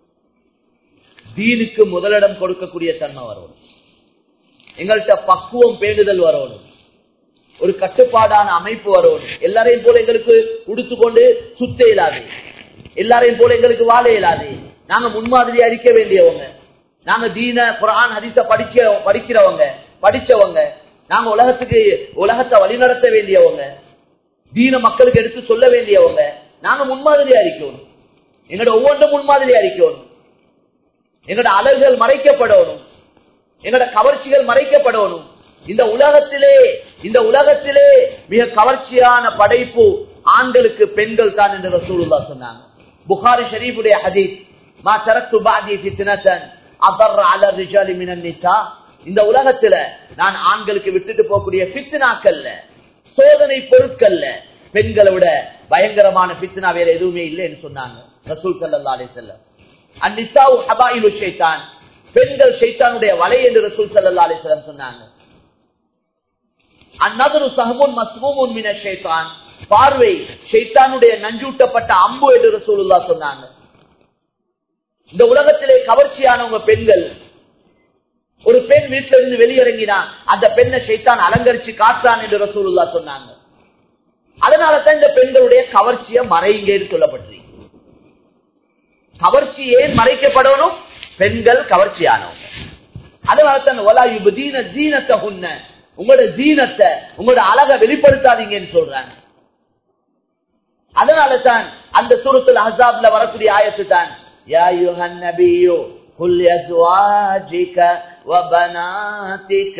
தீனுக்கு முதலிடம் கொடுக்கக்கூடிய தன்மை வரும். எங்கள்கிட்ட பக்குவம் பேணுதல் வரணும், ஒரு கட்டுப்பாடான அமைப்பு வரணும். எல்லாரையும் போல எங்களுக்கு உடுத்துக்கொண்டு சுத்த இயலாது, எல்லாரையும் போல எங்களுக்கு வாழ இயலாது. நாங்க முன்மாதிரியா இருக்க வேண்டியவங்க, நாங்க தீன குர்ஆன் ஹதீஸ படிக்கிறவங்க, படிச்சவங்க, நாங்க உலகத்தை வழிநடத்த வேண்டியவங்க, தீன மக்களுக்கு எடுத்து சொல்ல வேண்டியவங்க. நாங்க முன்மாதிரியா இருக்கணும், எங்களோட ஒவ்வொன்றும் முன்மாதிரியா இருக்கணும். எங்களோட அழகுகள் மறைக்கப்படணும், எங்களோட கவர்ச்சிகள் மறைக்கப்படணும். இந்த உலகத்திலே மிக கவர்ச்சியான படைப்பு ஆண்களுக்கு பெண்கள் தான் என்று ரசூலுல்லாஹ் சொன்னாங்க. புகாரி ஷரீஃபுடைய ஹதீஸ், மா தரக்து பஅதி ஃபித்னதன் அضر على الرجال من النساء, இந்த உலகத்துல நான் ஆண்களுக்கு விட்டுட்டு போகக்கூடிய ஃபித்னாக்கள்ல, சோதனை பொருட்கள்ல பெண்களை விட பயங்கரமான ஃபித்னா வேற எதுவுமே இல்லை என்று சொன்னாங்க ரசூல் ஸல்லல்லாஹு அலைஹி வஸல்லம். அன்னிசாஉ ஹபாயிலு ஷைத்தான், பெண்கள் ஷைத்தானுடைய வலை என்று ரசூல் ஸல்லல்லாஹு அலைஹி வஸல்லம் சொன்னாங்க. அந்நதரு சஹமுன் மஸ்மூமுன் மினஷ் ஷைத்தான், பார்வை ஷைத்தானுடைய நஞ்சூட்டப்பட்ட அம்பு என்று ரசூலுல்லாஹ் சொன்னாங்க. இந்த உலகத்திலே கவர்ச்சியானவங்க பெண்கள். ஒரு பெண் வீட்டில இருந்து வெளியிறங்கினா அந்த பெண்ணை ஷைத்தான் அலங்கரிச்சு காட்டுறான் என்று ரசூலுல்லாஹ் சொன்னாங்க. அதனால தான் இந்த பெண்களுடைய கவர்ச்சியை மறைங்கன்னு சொல்லப்பட்டு, கவர்ச்சி ஏன் மறைக்கப்படணும்? பெண்கள் கவர்ச்சியானவங்க. அதனால தான் வலா யுபதீன ஜீனத்தஹுன்ன, உங்களோட ஜீனத்தை, உங்களோட அழகை வெளிப்படுத்தாதீங்கன்னு சொல்றாங்க. அதனால தான் அந்த சூரத்துல் அஹ்ஸாப்ல வரக்கூடிய ஆயத்து தான், யா அய்யுஹன் நபியு குல் லிஅஸ்வாஜிக வபனாதிக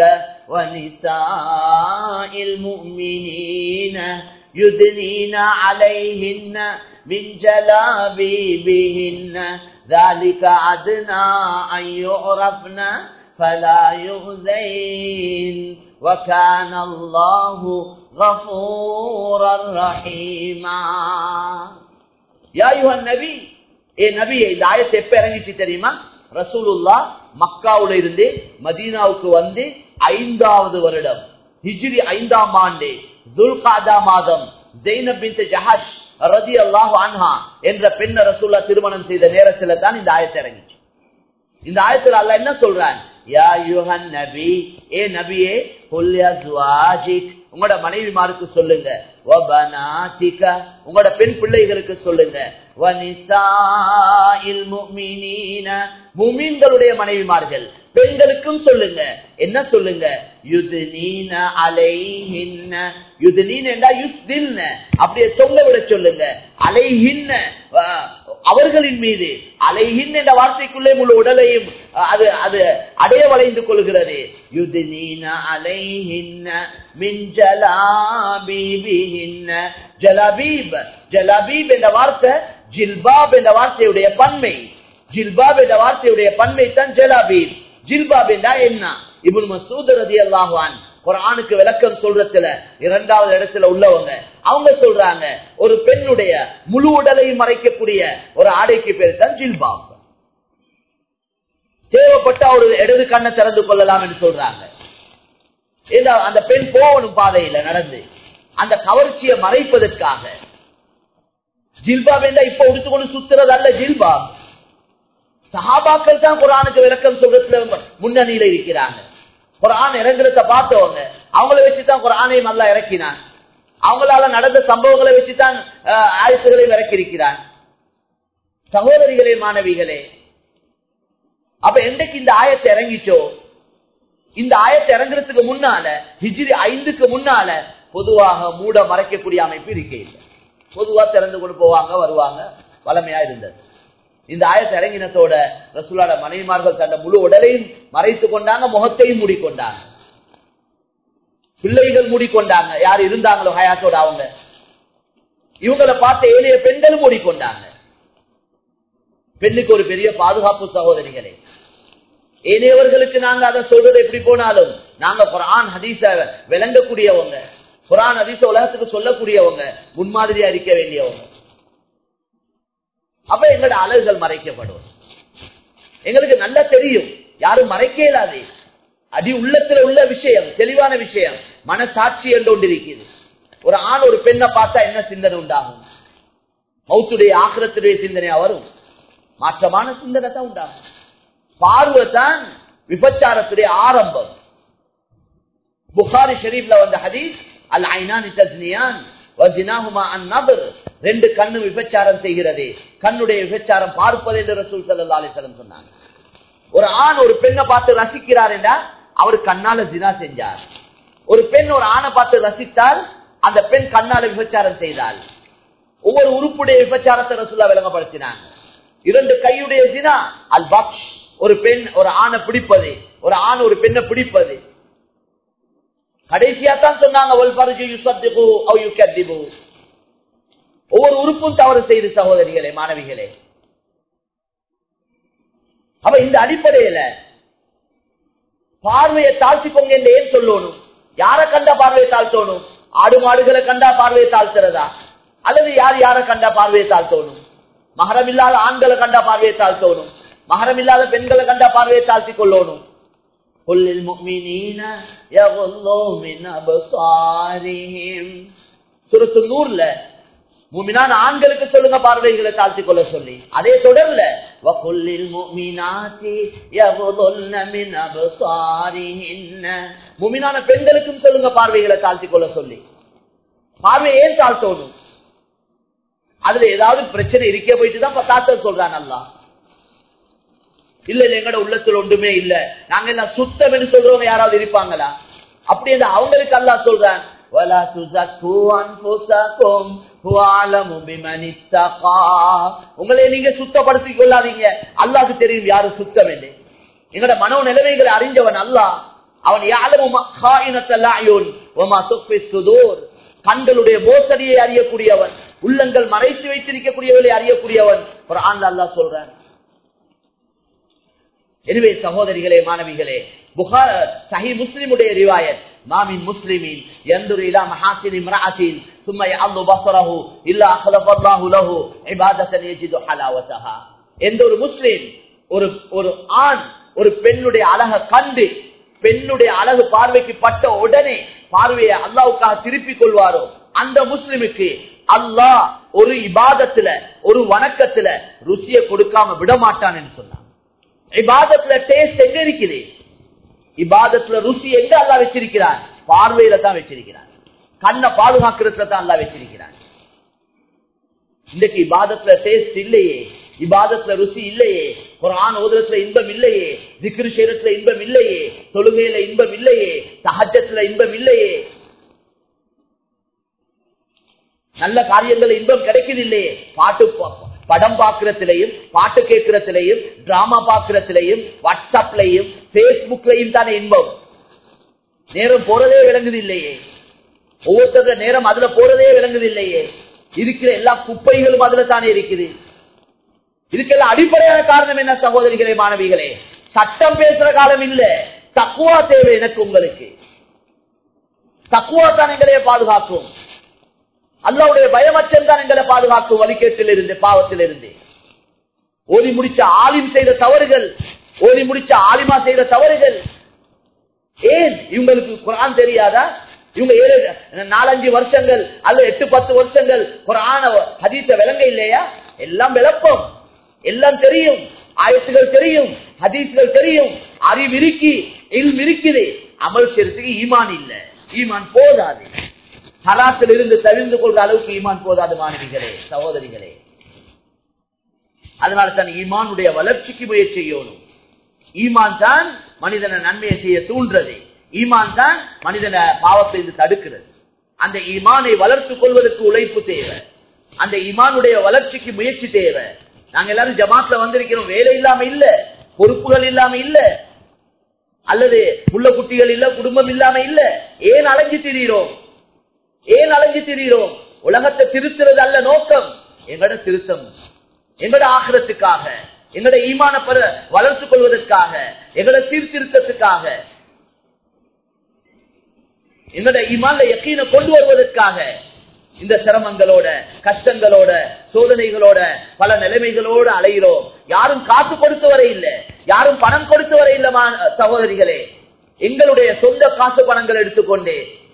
வனிசாஇல் முஃமினீன யுத்னீன அலைஹின்ன மின் ஜலாபிபிஹின்ன ذلك أدنى أن يعرفن فلا يؤذين وكان الله غفورا رحيما. يا أيها النبي, ஏ நபியே, இந்த ஆயத்தை எப்ப இறங்கிச்சு தெரியுமா? ரசூலுல்லாஹ் மக்காவுல இருந்து மதீனாவுக்கு வந்து 5வது வருடம், ஹிஜ்ரி 5ஆம் ஆண்டு துல்காதா மாதம் ஜைனப் பின்த் ஜஹஷ் ரலியல்லாஹு அன்ஹா என்ற பெண்ணை ரசூலுல்லாஹ் திருமணம் செய்த நேரத்துல தான் இந்த ஆயத்தை இறங்கிச்சு. இந்த ஆயத்துல அல்லாஹ் என்ன சொல்றான்? யா அய்யுஹன் நபி, ஏ நபியே, குல் லிஅஸ்வாஜிக், உங்களோட மனைவிமாருக்கு சொல்லுங்க, வபனாதிக, உங்களோட பெண் பிள்ளைகளுக்கு சொல்லுங்க, வனிசாஇல் முஃமினீன, முஃமின்களுடைய மனைவிமார்கள் பெண்களுக்கும் சொல்லுங்க. என்ன சொல்லுங்க? யுத்னீன அலைஹின்ன, யுத்னீன என்றா யுஸ்தில்ன, அப்படியே தொங்க விட சொல்லுங்க. அலைஹின்ன, அவர்களின் மீது. அலைஹின் என்ற வார்த்தைக்குள்ளே முழு உடலையும் அது அடைய வளைந்து கொள்கிறது. யுத்னீன அலைஹின்ன மின் ஜலாபிபிஹின்ன, ஜலாபீப், ஜலாபீப் என்ற வார்த்தை ஜில்பாப் என்ற வார்த்தையுடைய பன்மை. ஜில்பாப் என்ற வார்த்தையுடைய பன்மை தான் ஜலாபீப். ஜில்பாப் என்றா என்ன? இப்னு மஸ்ஊத் ரலியல்லாஹு அன்ஹு குர்ஆனுக்கு விளக்கம் சொல்றதுல 2வது இடத்துல உள்ளவங்க, அவங்க சொல்றாங்க, ஒரு பெண்ணுடைய முழு உடலையும் மறைக்கக்கூடிய ஒரு ஆடைக்கு பேர் தான் ஜில்பாப். தேவைப்பட்ட ஒரு இடது கண்ணை திறந்து கொள்ளலாம் என்று சொல்றாங்க. அந்த பெண் போகணும் பாதையில நடந்து, அந்த கவர்ச்சியை மறைப்பதற்காக. ஜில்பாப் என்றா இப்ப உடுத்துக்கொண்டு சுத்துறது அல்ல ஜில்பாப். சஹாபாக்கள் தான் குர்ஆனுக்கு விளக்கம் சொல்றதுல முன்னணியில இருக்கிறாங்க. குர்ஆன் இறங்குறத பார்த்தவங்க, அவங்கள வச்சுதான் குர்ஆனையும் அல்லாஹ் இறக்கினான். அவங்களால நடந்த சம்பவங்களை வச்சுதான் ஆயத்துகளை இறக்கி இருக்கிறான். சகோதரிகளே, மாணவிகளே, அப்ப என்றைக்கு இந்த ஆயத்தை இறங்கிச்சோ, இந்த ஆயத்தை இறங்குறதுக்கு முன்னால ஹிஜ்ரி 5க்கு முன்னால பொதுவாக மூட மறைக்கக்கூடிய அமைப்பு இருக்கையில் பொதுவா திறந்து கொண்டு போவாங்க, வருவாங்க, வளமையா இருந்தது. இந்த ஆயத்தை இறங்கினத்தோட ரசூலுல்லாஹ் மனைவிமார்கள் தந்த முழு உடலையும் மறைத்து கொண்டாங்க, முகத்தையும் மூடிக்கொண்டாங்க, பிள்ளைகள் மூடிக்கொண்டாங்க. யார் இருந்தாங்களோ ஹயாத்தோட அவங்க, இவங்களை பார்த்த ஏழைய பெண்களும் மூடிக்கொண்டாங்க. பெண்ணுக்கு ஒரு பெரிய பாதுகாப்பு சகோதரிகளே. ஏனையவர்களுக்கு நாங்க அதை சொல்றது எப்படி போனாலும் நாங்க குர்ஆன் ஹதீஸ விளங்கக்கூடியவங்க, குர்ஆன் ஹதீஸ உலகத்துக்கு சொல்லக்கூடியவங்க, முன்மாதிரியா இருக்க வேண்டியவங்க. அப்ப எங்களோட அழகுகள் மறைக்கப்படும். எங்களுக்கு நல்லா தெரியும், யாரும் மறைக்க இயலாது. அடி உள்ளத்துல உள்ள விஷயம், தெளிவான விஷயம், மனசாட்சி என்று ஒன்று இருக்குது. ஒரு ஆண் ஒரு பெண்ணை பார்த்தா என்ன சிந்தனை உண்டாகும்? மௌத்துடைய ஆக்கிரத்துடைய சிந்தனையா வரும், மாற்றமான சிந்தனை தான் உண்டாகும். பார்வை தான் விபச்சாரத்துடைய ஆரம்பம். புகாரி ஷரீஃப்ல வந்த ஹதீஸ், அல் ஐனானி தஸ்னியான் வஜினாஹுமா அன்-நظر, ரெண்டு கண்ணு விபச்சாரம் செய்கிறது, கண்ணுடைய விபச்சாரம் பார்ப்பது என்று ரசூல் ஸல்லல்லாஹு அலைஹி வஸல்லம் சொன்னாங்க. ஒரு ஆண் ஒரு பெண்ணை பார்த்து ரசிக்கிறார் என்றால் அவர் கண்ணால ஜினா செஞ்சார். ஒரு பெண் ஒரு ஆணை பார்த்து ரசித்தால் அந்த பெண் கண்ணால விபச்சாரம் செய்தால். ஒவ்வொரு உறுப்புடைய விபச்சாரத்தை ரசூலுல்லாஹ் விளங்கப்படுத்தினாங்க. இரண்டு கையுடைய ஜினா அல் பக்ஷ், ஒரு பெண் ஒரு ஆணை பிடிப்பது, ஒரு ஆண் ஒரு பெண்ணை பிடிப்பது. கடைசியா தான் சொன்னாங்க ஒவ்வொரு உறுப்பும் தவறு செய்து சகோதரிகளே, மாணவிகளே. அப்ப இந்த அடிப்படையில பார்வையை தாழ்த்திக்கோங்க என்று ஏன் சொல்லணும்? யாரை கண்டா பார்வையை தாழ்த்தணும்? ஆடு மாடுகளை கண்டா பார்வையை தாழ்த்துறதா? அல்லது யார் யாரை கண்டா பார்வையை தாழ்த்தணும்? மஹரம் இல்லாத ஆண்களை கண்டா பார்வையை தாழ்த்தணும், மஹரம் இல்லாத பெண்களை கண்டா பார்வையை தாழ்த்தி கொள்ளணும். சூரத்து நூர்ல முஃமினான ஆண்களுக்கு சொல்லுங்க பார்வைகளை தாழ்த்தி கொள்ள சொல்லி, அதே தொடர்ல முஃமினான பெண்களுக்கும் சொல்லுங்க பார்வைகளை தாழ்த்தி கொள்ள சொல்லி. பார்வை ஏன் தாழ்த்தணும்? அதுல ஏதாவது பிரச்சனை இருக்க போயிட்டு தான் தாழ்த்த சொல்றான் அல்லாஹ். இல்ல இல்ல எங்கட உள்ளத்துல ஒன்றுமே இல்ல, நாங்க எல்லாம் சுத்தம் என்று சொல்றவங்க யாராவது இருப்பாங்களா? அப்படி அவங்களுக்கு அல்லாஹ் சொல்றான், உங்களை நீங்க சுத்தப்படுத்திக் கொள்ளாதீங்க, அல்லாஹ்க்கு தெரியும் யாரு சுத்தம் என்று. எங்கட மனோ நிலைமைகளை அறிஞ்சவன் அல்லாஹ். அவன் கண்களுடைய மோசடியை அறியக்கூடியவன், உள்ளங்கள் மறைத்து வைத்திருக்கக்கூடியவர்களை அறியக்கூடியவன். குர்ஆன்ல அல்லாஹ் சொல்றான். எனவே சகோதரிகளே, மாணவிகளே, புகாரி சஹீஹ் முஸ்லிமுடைய ரிவாயத், மாமின் முஸ்லிமின் யன்துரு இலா மஹாசின் இம்ராஅத்தின் ثم يعض بصره الا خلق الله له عباده يجد حلاوتها. எந்த ஒரு முஸ்லிம் ஒரு ஆண் ஒரு பெண்ணுடைய அழகை கண்டு, பெண்ணுடைய அழகு பார்வைக்கு பட்ட உடனே பார்வையை அல்லாஹ்வுக்காக திருப்பிக் கொள்வாரோ, அந்த முஸ்லிமுக்கு அல்லாஹ் ஒரு இபாதத்துல, ஒரு வணக்கத்துல ருசியை கொடுக்காம விட மாட்டான் என்று சொன்னான். இபாதத்துல டேஸ்ட் எங்க இருக்குது? இபாதத்துல ருசி எங்க அல்லாஹ் வச்சிருக்கிறான்? பார்வையில தான் வச்சிருக்கிறான். கண்ணை பாதுகாக்கிறதுல தான் அல்லாஹ் வச்சிருக்கிறான். இன்றைக்கு இபாதத்துல டேஸ்ட் இல்லையே, இபாதத்துல ருசி இல்லையே, குர்ஆன் ஓதுறதுல இன்பம் இல்லையே, திக்ர் செய்யறதுல இன்பம் இல்லையே, தொழுகையில இன்பம் இல்லையே, தஹஜ்ஜுல இன்பம் இல்லையே, நல்ல காரியங்கள் இன்பம் கிடைக்குது இல்லையே. பாட்டு படம் பார்க்கிறதுலையும், பாட்டு கேட்கிறதுலையும், டிராமா பார்க்கிறதுலையும், வாட்ஸ்அப்லையும், பேஸ்புக்லையும் தானே இன்பம். நேரம் போறதே விளங்குது இல்லையே, ஒவ்வொருத்தர நேரம் அதுல போறதே விளங்குது இல்லையே. இருக்கிற எல்லா குப்பைகளும் அதுல தானே இருக்குது. இதுக்கெல்லாம் அடிப்படையான காரணம் என்ன சகோதரிகளே, மாணவிகளே? சட்டம் பேசுற காலம் இல்ல, தக்வா தேவை எனக்கு உங்களுக்கு. தக்வா தான் எங்களையே பாதுகாக்கும். அல்லாஹ்வுடைய பயமச்சம் தான் எங்களை பாதுகாக்கும் வழிகேட்டில் இருந்து, பாவத்தில் இருந்து. ஓதி முடிச்ச ஆலிம் செய்த தவறுகள், ஓதி முடிச்ச ஆலிமா செய்த தவறுகள். ஏன் இவங்களுக்கு குர்ஆன் தெரியாதா? இவங்க 4-5 வருஷங்கள் அல்ல 8-10 வருஷங்கள் குர்ஆன ஹதீஸ விளங்க இல்லையா? எல்லாம் விளப்பம், எல்லாம் தெரியும். ஆயத்துகள் தெரியும், ஹதீஸ்கள் தெரியும், அறிவிருக்கி இருக்குது, அமல் செய்யறதுக்கு ஈமான் இல்ல, ஈமான் போதாது. ஹலாத்தில் இருந்து தவிர்ந்து கொள்ற அளவுக்கு ஈமான் போதாது மாணவிகளே, சகோதரிகளே. அதனால தான் ஈமானுடைய வளர்ச்சிக்கு முயற்சி செய்யணும். ஈமான் தான் மனிதனை நன்மையை செய்ய தூண்டுறது, ஈமான் தான் மனிதனை பாவத்தை தடுக்கிறது. அந்த ஈமானை வளர்த்துக் கொள்வதற்கு உழைப்பு தேவை, அந்த ஈமானுடைய வளர்ச்சிக்கு முயற்சி தேவை. நாங்க எல்லாரும் ஜமாத்ல வந்திருக்கிறோம், வேலை இல்லாம இல்ல, பொறுப்புகள் இல்லாம இல்ல, அல்லது புள்ள குட்டிகள் இல்ல, குடும்பம் இல்லாம இல்ல. ஏன் அலைஞ்சு திரிகிறோம்? ஏன் அலைஞ்சு திரிகிறோம்? உலகத்தை திருத்துறது அல்ல நோக்கம். எங்கட திருத்தம், எங்கட ஆகிரத்துக்காக, எங்கட ஈமான வளர்த்துக் கொள்வதற்காக, எங்கட சீர்திருத்தத்துக்காக, எங்கட ஈமான்ல யக்கீனை கொண்டு வருவதற்காக இந்த சிரமங்களோட, கஷ்டங்களோட, சோதனைகளோட, பல நிலைமைகளோடு அலைகிறோம். யாரும் காசு கொடுத்து வர இல்லை, யாரும் பணம் கொடுத்து வர இல்லை சகோதரிகளே. எங்களுடைய சொந்த காசு பணங்கள் எடுத்துக்கொண்டு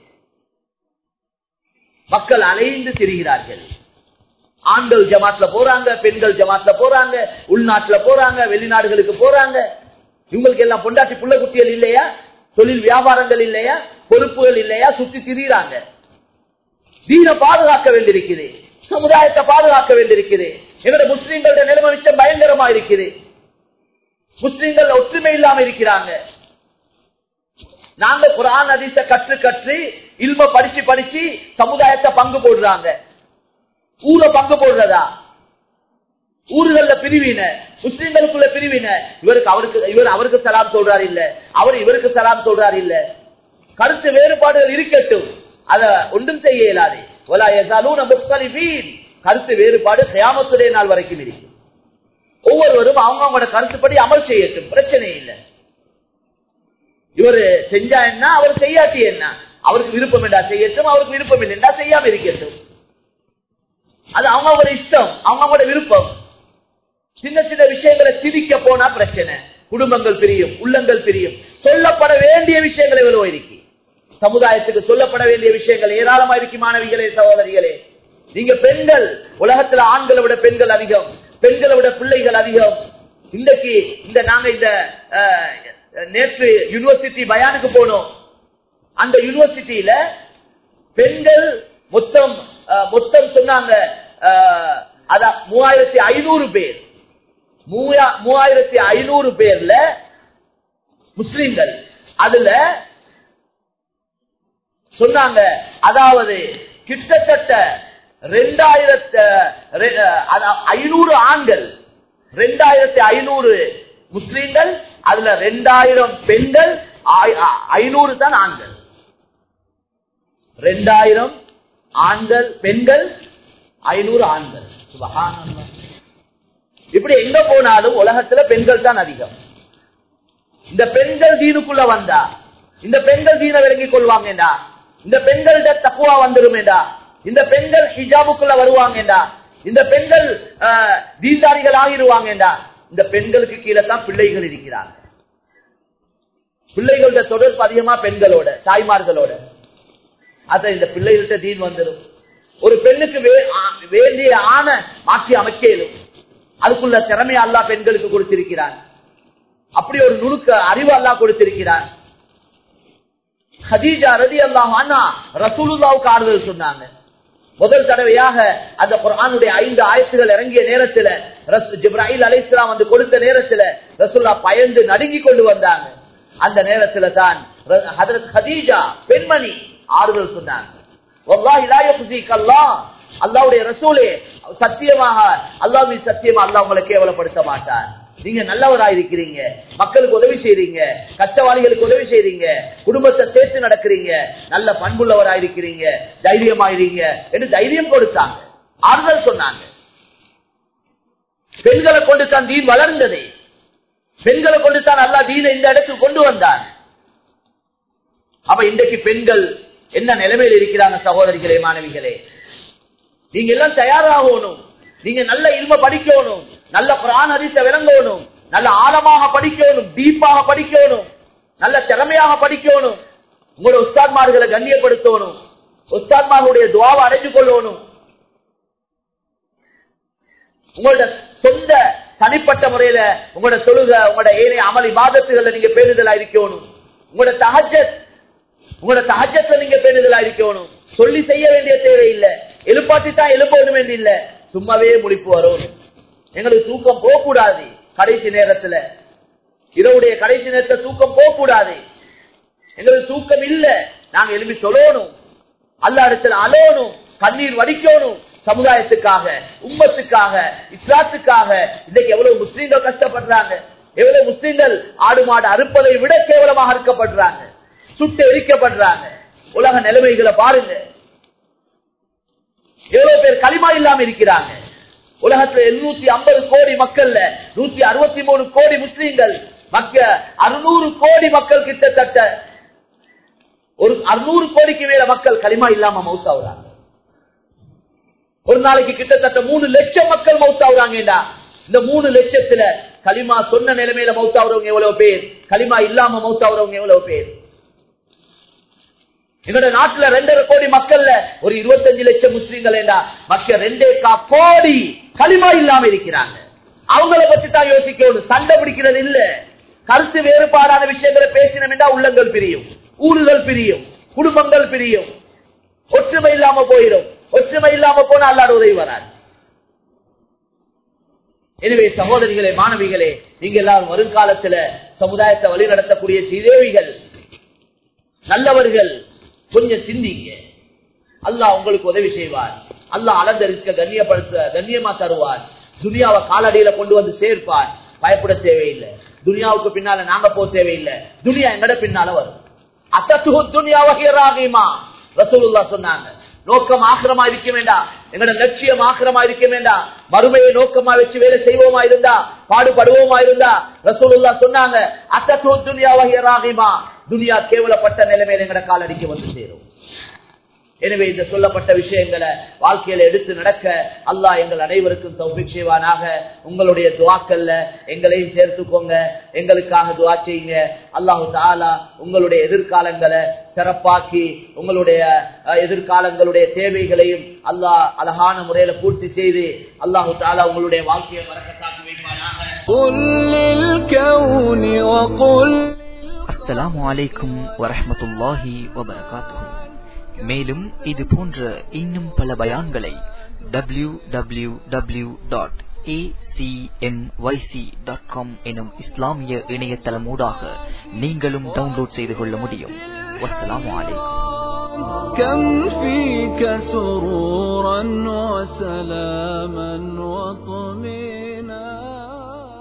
மக்கள் அலைந்து திரிகிறார்கள். ஆண்கள் ஜமாத்ல போறாங்க, பெண்கள் ஜமாத்ல போறாங்க, உள்நாட்டுல போறாங்க, வெளிநாடுகளுக்கு போறாங்க. இவங்களுக்கு எல்லாம் பொண்டாட்டி புள்ள குட்டிகள் இல்லையா? தொழில் வியாபாரங்கள் இல்லையா? பொறுப்புகள் இல்லையா? சுத்தி திரிகிறாங்க. தீனை பாதுகாக்க வேண்டியிருக்குது, சமுதாயத்தை பாதுகாக்க வேண்டியிருக்குது. எங்களுடைய முஸ்லீம்களுடைய நிலைமை மிச்சம் பயங்கரமா இருக்குது. முஸ்லீம்கள் ஒற்றுமை இல்லாம இருக்கிறாங்க. நாங்க குர்ஆன் ஹதீஸை கற்று இல்ம படிச்சு சமுதாயத்தை பங்கு போடுறாங்க. ஊரை பங்கு போடுறதா? ஊர்கள்ல பிரிவின, முஸ்லீம்களுக்குள்ள பிரிவின. இவர் அவருக்கு சலாம் சொல்றாரு இல்ல, அவர் இவருக்கு சலாம் சொல்றாரு இல்ல. கருத்து வேறுபாடுகள் இருக்கட்டும், அத ஒன்றும் செய்ய இயலாது. கருத்து வேறுபாடு கியாமத்துடைய நாள் வரைக்கும் இருக்கு. ஒவ்வொருவரும் அவங்களோட கருத்துப்படி அமல் செய்யட்டும், பிரச்சனை இல்லை. இவரு செஞ்சா என்ன, அவர் செய்யாட்டி என்ன? அவருக்கு விருப்பம் என்றா செய்யட்டும், அவருக்கு விருப்பம் இல்லைன்னா செய்யாம இருக்கட்டும். அது அவங்களோட இஷ்டம், அவங்களோட விருப்பம். சின்ன சின்ன விஷயங்களை திரிக்க போனா பிரச்சனை, குடும்பங்கள் பிரியும், உள்ளங்கள் பிரியும். சொல்லப்பட வேண்டிய விஷயங்கள் எவ்வளவு இருக்கு, சமுதாயத்துக்கு சொல்லப்பட வேண்டிய விஷயங்கள் ஏராளமா இருக்கு. மாணவிகளே, சகோதரிகளே, நீங்க பெண்கள், உலகத்துல ஆண்களை விட பெண்கள் அதிகம், பெண்களை விட பிள்ளைகள் அதிகம். இன்றைக்கு நாங்க நேற்று யூனிவர்சிட்டி பயானுக்கு போனோம். அந்த யூனிவர்சிட்டியில பெண்கள் மொத்தம் சொன்னாங்க 3500 பேர். 3500 பேர்ல முஸ்லிம்கள். அதுல சொன்னாங்க, அதாவது கிட்டத்தட்ட 2500 ஆண்கள், 2500 முஸ்லிம்கள், அதுல 2000 பெண்கள், 500 தான் ஆண்கள். 2000 ஆண்கள் பெண்கள், 500 ஆண்கள். சுப்ஹானல்லாஹ். இப்படி எங்க போனாலும் உலகத்துல பெண்கள் தான் அதிகம். இந்த பெண்கள் தீனுக்குள்ள வந்தா, இந்த பெண்கள் தீனை விளங்கிக் கொள்வாங்கடா, இந்த பெண்கள்ட தக்வா வந்துருமேடா, இந்த பெண்கள் ஹிஜாபுக்குள்ள வருவாங்கடா, இந்த பெண்கள் தீன்தாரிகள் ஆகிடுவாங்கடா. இந்த பெண்களுக்கு கீழே தான் பிள்ளைகள் இருக்கிறாங்க. பிள்ளைகளோட தொடர்பு அதிகமா பெண்களோட, தாய்மார்களோட. அத இந்த பிள்ளைகள்கிட்ட தீன் வந்துடும். ஒரு பெண்ணுக்கு வேண்டிய ஆணை மாற்றி அமைக்கலும், அதுக்குள்ள திறமையை அல்லாஹ் பெண்களுக்கு கொடுத்திருக்கிறார். அப்படி ஒரு நுணுக்க அறிவு அல்லாஹ் கொடுத்திருக்கிறார். ஹதீஜா ரலியல்லாஹு அன்ஹா ரசூலுல்லாஹ்வுக்கு ஆறுதல் சொன்னாங்க. முதல் தடவையாக அந்த குர்ஆனுடைய 5 ஆயத்துகள் இறங்கிய நேரத்தில், ஜிப்ராயில் அலைஹிஸ்ஸலாம் வந்து கொடுத்த நேரத்தில் ரசூலுல்லாஹ் பயந்து நடுங்கி கொண்டு வந்தாங்க. அந்த நேரத்தில் தான் ஹஜ்ரத் ஹதீஜா பெண்மணி ஆறுதல் சொன்னாங்க. வல்லாஹி லா யுக்ஸிக அல்லாஹ், அல்லாஹ்வுடைய ரசூலே, சத்தியமாக அல்லாஹ்வின் சத்தியமா அல்லாஹ் உங்களை கேவலப்படுத்த மாட்டார். நீங்க நல்லவராயிருக்கிறீங்க, மக்களுக்கு உதவி செய்றீங்க, கஷ்டவாளிகளுக்கு உதவி செய்றீங்க, குடும்பத்தை சேர்த்து நடக்கிறீங்க, நல்ல பண்புள்ளவராயிருக்கிறீங்க, தைரியமாயிருங்க என்று தைரியம் கொடுத்தாங்க, ஆறுதல் சொன்னாங்க. பெண்களை கொண்டு தான் தீன் வளர்ந்தது, பெண்களை கொண்டு தான் அல்லாஹ் தீனை இந்த இடத்துக்கு கொண்டு வந்தார். அப்ப இன்றைக்கு பெண்கள் என்ன நிலைமையில் இருக்கிறாங்க சகோதரிகளே, மாணவிகளே? நீங்க எல்லாம் தயாராகணும். நீங்க நல்ல இல்ம படிக்கணும், நல்ல குர்ஆன் ஹதீஸை விளங்கணும், நல்ல ஆழமாக படிக்கணும், டீப்பாக படிக்கணும், நல்ல திறமையாக படிக்கணும். உங்களோட உஸ்தாத்மார்களை கண்ணியப்படுத்தணும், உஸ்தாத்மார்களுடைய துஆவை அடைஞ்சு கொள்ளணும். உங்களோட சொந்த தனிப்பட்ட முறையில உங்களோட தொழுக, உங்களோட ஏனைய அமல் இபாதத்துகள்ல நீங்க பேணுதலா இருக்கணும். உங்களோட தஹஜ்ஜத்ல நீங்க பேணுதலா இருக்கணும். சொல்லி செய்ய வேண்டிய தேவையில்லை, எழுப்பாட்டி தான் எழுப்பணும் வேண்டிய இல்ல, சும்மாவே முடிப்பு வரும். எங்களுக்கு தூக்கம் போக கூடாது. கடைசி நேரத்துல, இரவுடைய கடைசி நேரத்துல தூக்கம் போக கூடாது. எங்களுக்கு தூக்கம் இல்ல, நாங்க எழுப்பி சொல்லணும், அல்லாஹ் இடத்துல அழணும், கண்ணீர் வடிக்கணும். சமுதாயத்துக்காக, உம்மத்துக்காக, இஸ்லாத்துக்காக. இன்னைக்கு எவ்வளவு முஸ்லீம்கள் கஷ்டப்படுறாங்க, எவ்வளவு முஸ்லீம்கள் ஆடு மாடு அறுப்பதை விட கேவலமாக அறுக்கப்படுறாங்க, சுட்டு எரிக்கப்படுறாங்க. உலக நிலைமைகளை பாருங்க, எவ்வளவு பேர் களிமா இல்லாம இருக்கிறாங்க. உலகத்துல 750 கோடி மக்கள்ல 163 கோடி முஸ்லீம்கள், 600 கோடி மக்கள், கிட்டத்தட்ட ஒரு 600 கோடிக்கு மேல மக்கள் களிமா இல்லாம மௌத்தாவுறாங்க. ஒரு நாளைக்கு கிட்டத்தட்ட 3 லட்சம் மக்கள் மௌத்தாவுறாங்கடா. இந்த 3 லட்சத்துல களிமா சொன்ன நிலைமையில மௌத்தாவுறவங்க எவ்வளவு பேர், களிமா இல்லாம மௌத்தாவுறவங்க எவ்வளவு பேர். எங்களோட நாட்டுல 2.5 கோடி மக்கள்ல ஒரு 25 லட்சம் முஸ்லீம்கள், மக்கள் 2.25 கோடி களிமா இல்லாம இருக்கிறாங்க. அவங்கள பத்தி தான் யோசிக்கணும். சண்டை பிடிக்கிறது இல்ல, கருத்து வேறுபாடான விஷயங்களை பேசினோம்னா உள்ளங்கள் பிரியும், ஊர்கள் பிரியும், குடும்பங்கள் பிரியும், ஒற்றுமை இல்லாம போயிடும். ஒற்றுமை இல்லாம போனா அல்லாஹ் உதவி வராது. எனவே சகோதரிகளே, மாணவிகளே, நீங்க எல்லாரும் வருங்காலத்துல சமுதாயத்தை வழிநடத்தக்கூடிய சீதேவிகள், நல்லவர்கள், கொஞ்சம் சிந்திங்க. அல்லாஹ் உங்களுக்கு உதவி செய்வார். அல்லாஹ் அளந்தரிக்க கண்ணியமா தருவார். துனியாவை காலடியில கொண்டு வந்து சேர்ப்பார். பயப்பட தேவையில்லை. துனியாவுக்கு பின்னால நாங்க போக தேவையில்லை. துனியா எங்கட பின்னால வரும். அத்தத்துஹு துன்யா வஹிய ராகிமா, ரசூலுல்லாஹ் சொன்னாங்க. நோக்கம் ஆக்கிரமா இருக்க வேண்டாம், எங்களோட லட்சியம் ஆக்கிரமா இருக்க வேண்டாம். மறுமையை நோக்கமா வச்சு வேலை செய்வோமா இருந்தா, பாடுபடுவோமா இருந்தா, ரசூலுல்லாஹ் சொன்னாங்க, அத்தத்துஹு துன்யா வஹிய ராகிமா, துனியா கேவலப்பட்ட நிலைமையில எங்கட காலடிக்கு வந்து சேரும். எனவே இந்த சொல்லப்பட்ட விஷயங்களை வாழ்க்கையில எடுத்து நடக்க அல்லாஹ் எங்கள் அனைவருக்கும் தௌஃபீக் செய்வானாக. உங்களுடைய துஆக்கள்ல எங்களையும் சேர்த்துக்கோங்க, எங்களுக்காக துஆ செய்யுங்க. அல்லாஹ் தஆலா உங்களுடைய எதிர்காலங்களை சிறப்பாக்கி, உங்களுடைய எதிர்காலங்களுடைய தேவைகளையும் அல்லாஹ் அழகான முறையில பூர்த்தி செய்து அல்லாஹ் தஆலா உங்களுடைய வாழ்க்கையை பரக்கத்தாக்கி வைப்பானாக. அஸ்ஸலாமு அலைக்கும் வரஹ்மத்துல்லாஹி வபரகாத்துஹு. மேலும் இது போன்ற இன்னும் பல பயான்களை www.acmyc.com எனும் இஸ்லாமிய இணையதளமூடாக நீங்களும் டவுன்லோட் செய்து கொள்ள முடியும். வஸ்ஸலாமு அலைக்கும். كم فيك سرورا وسلاما وطمئنا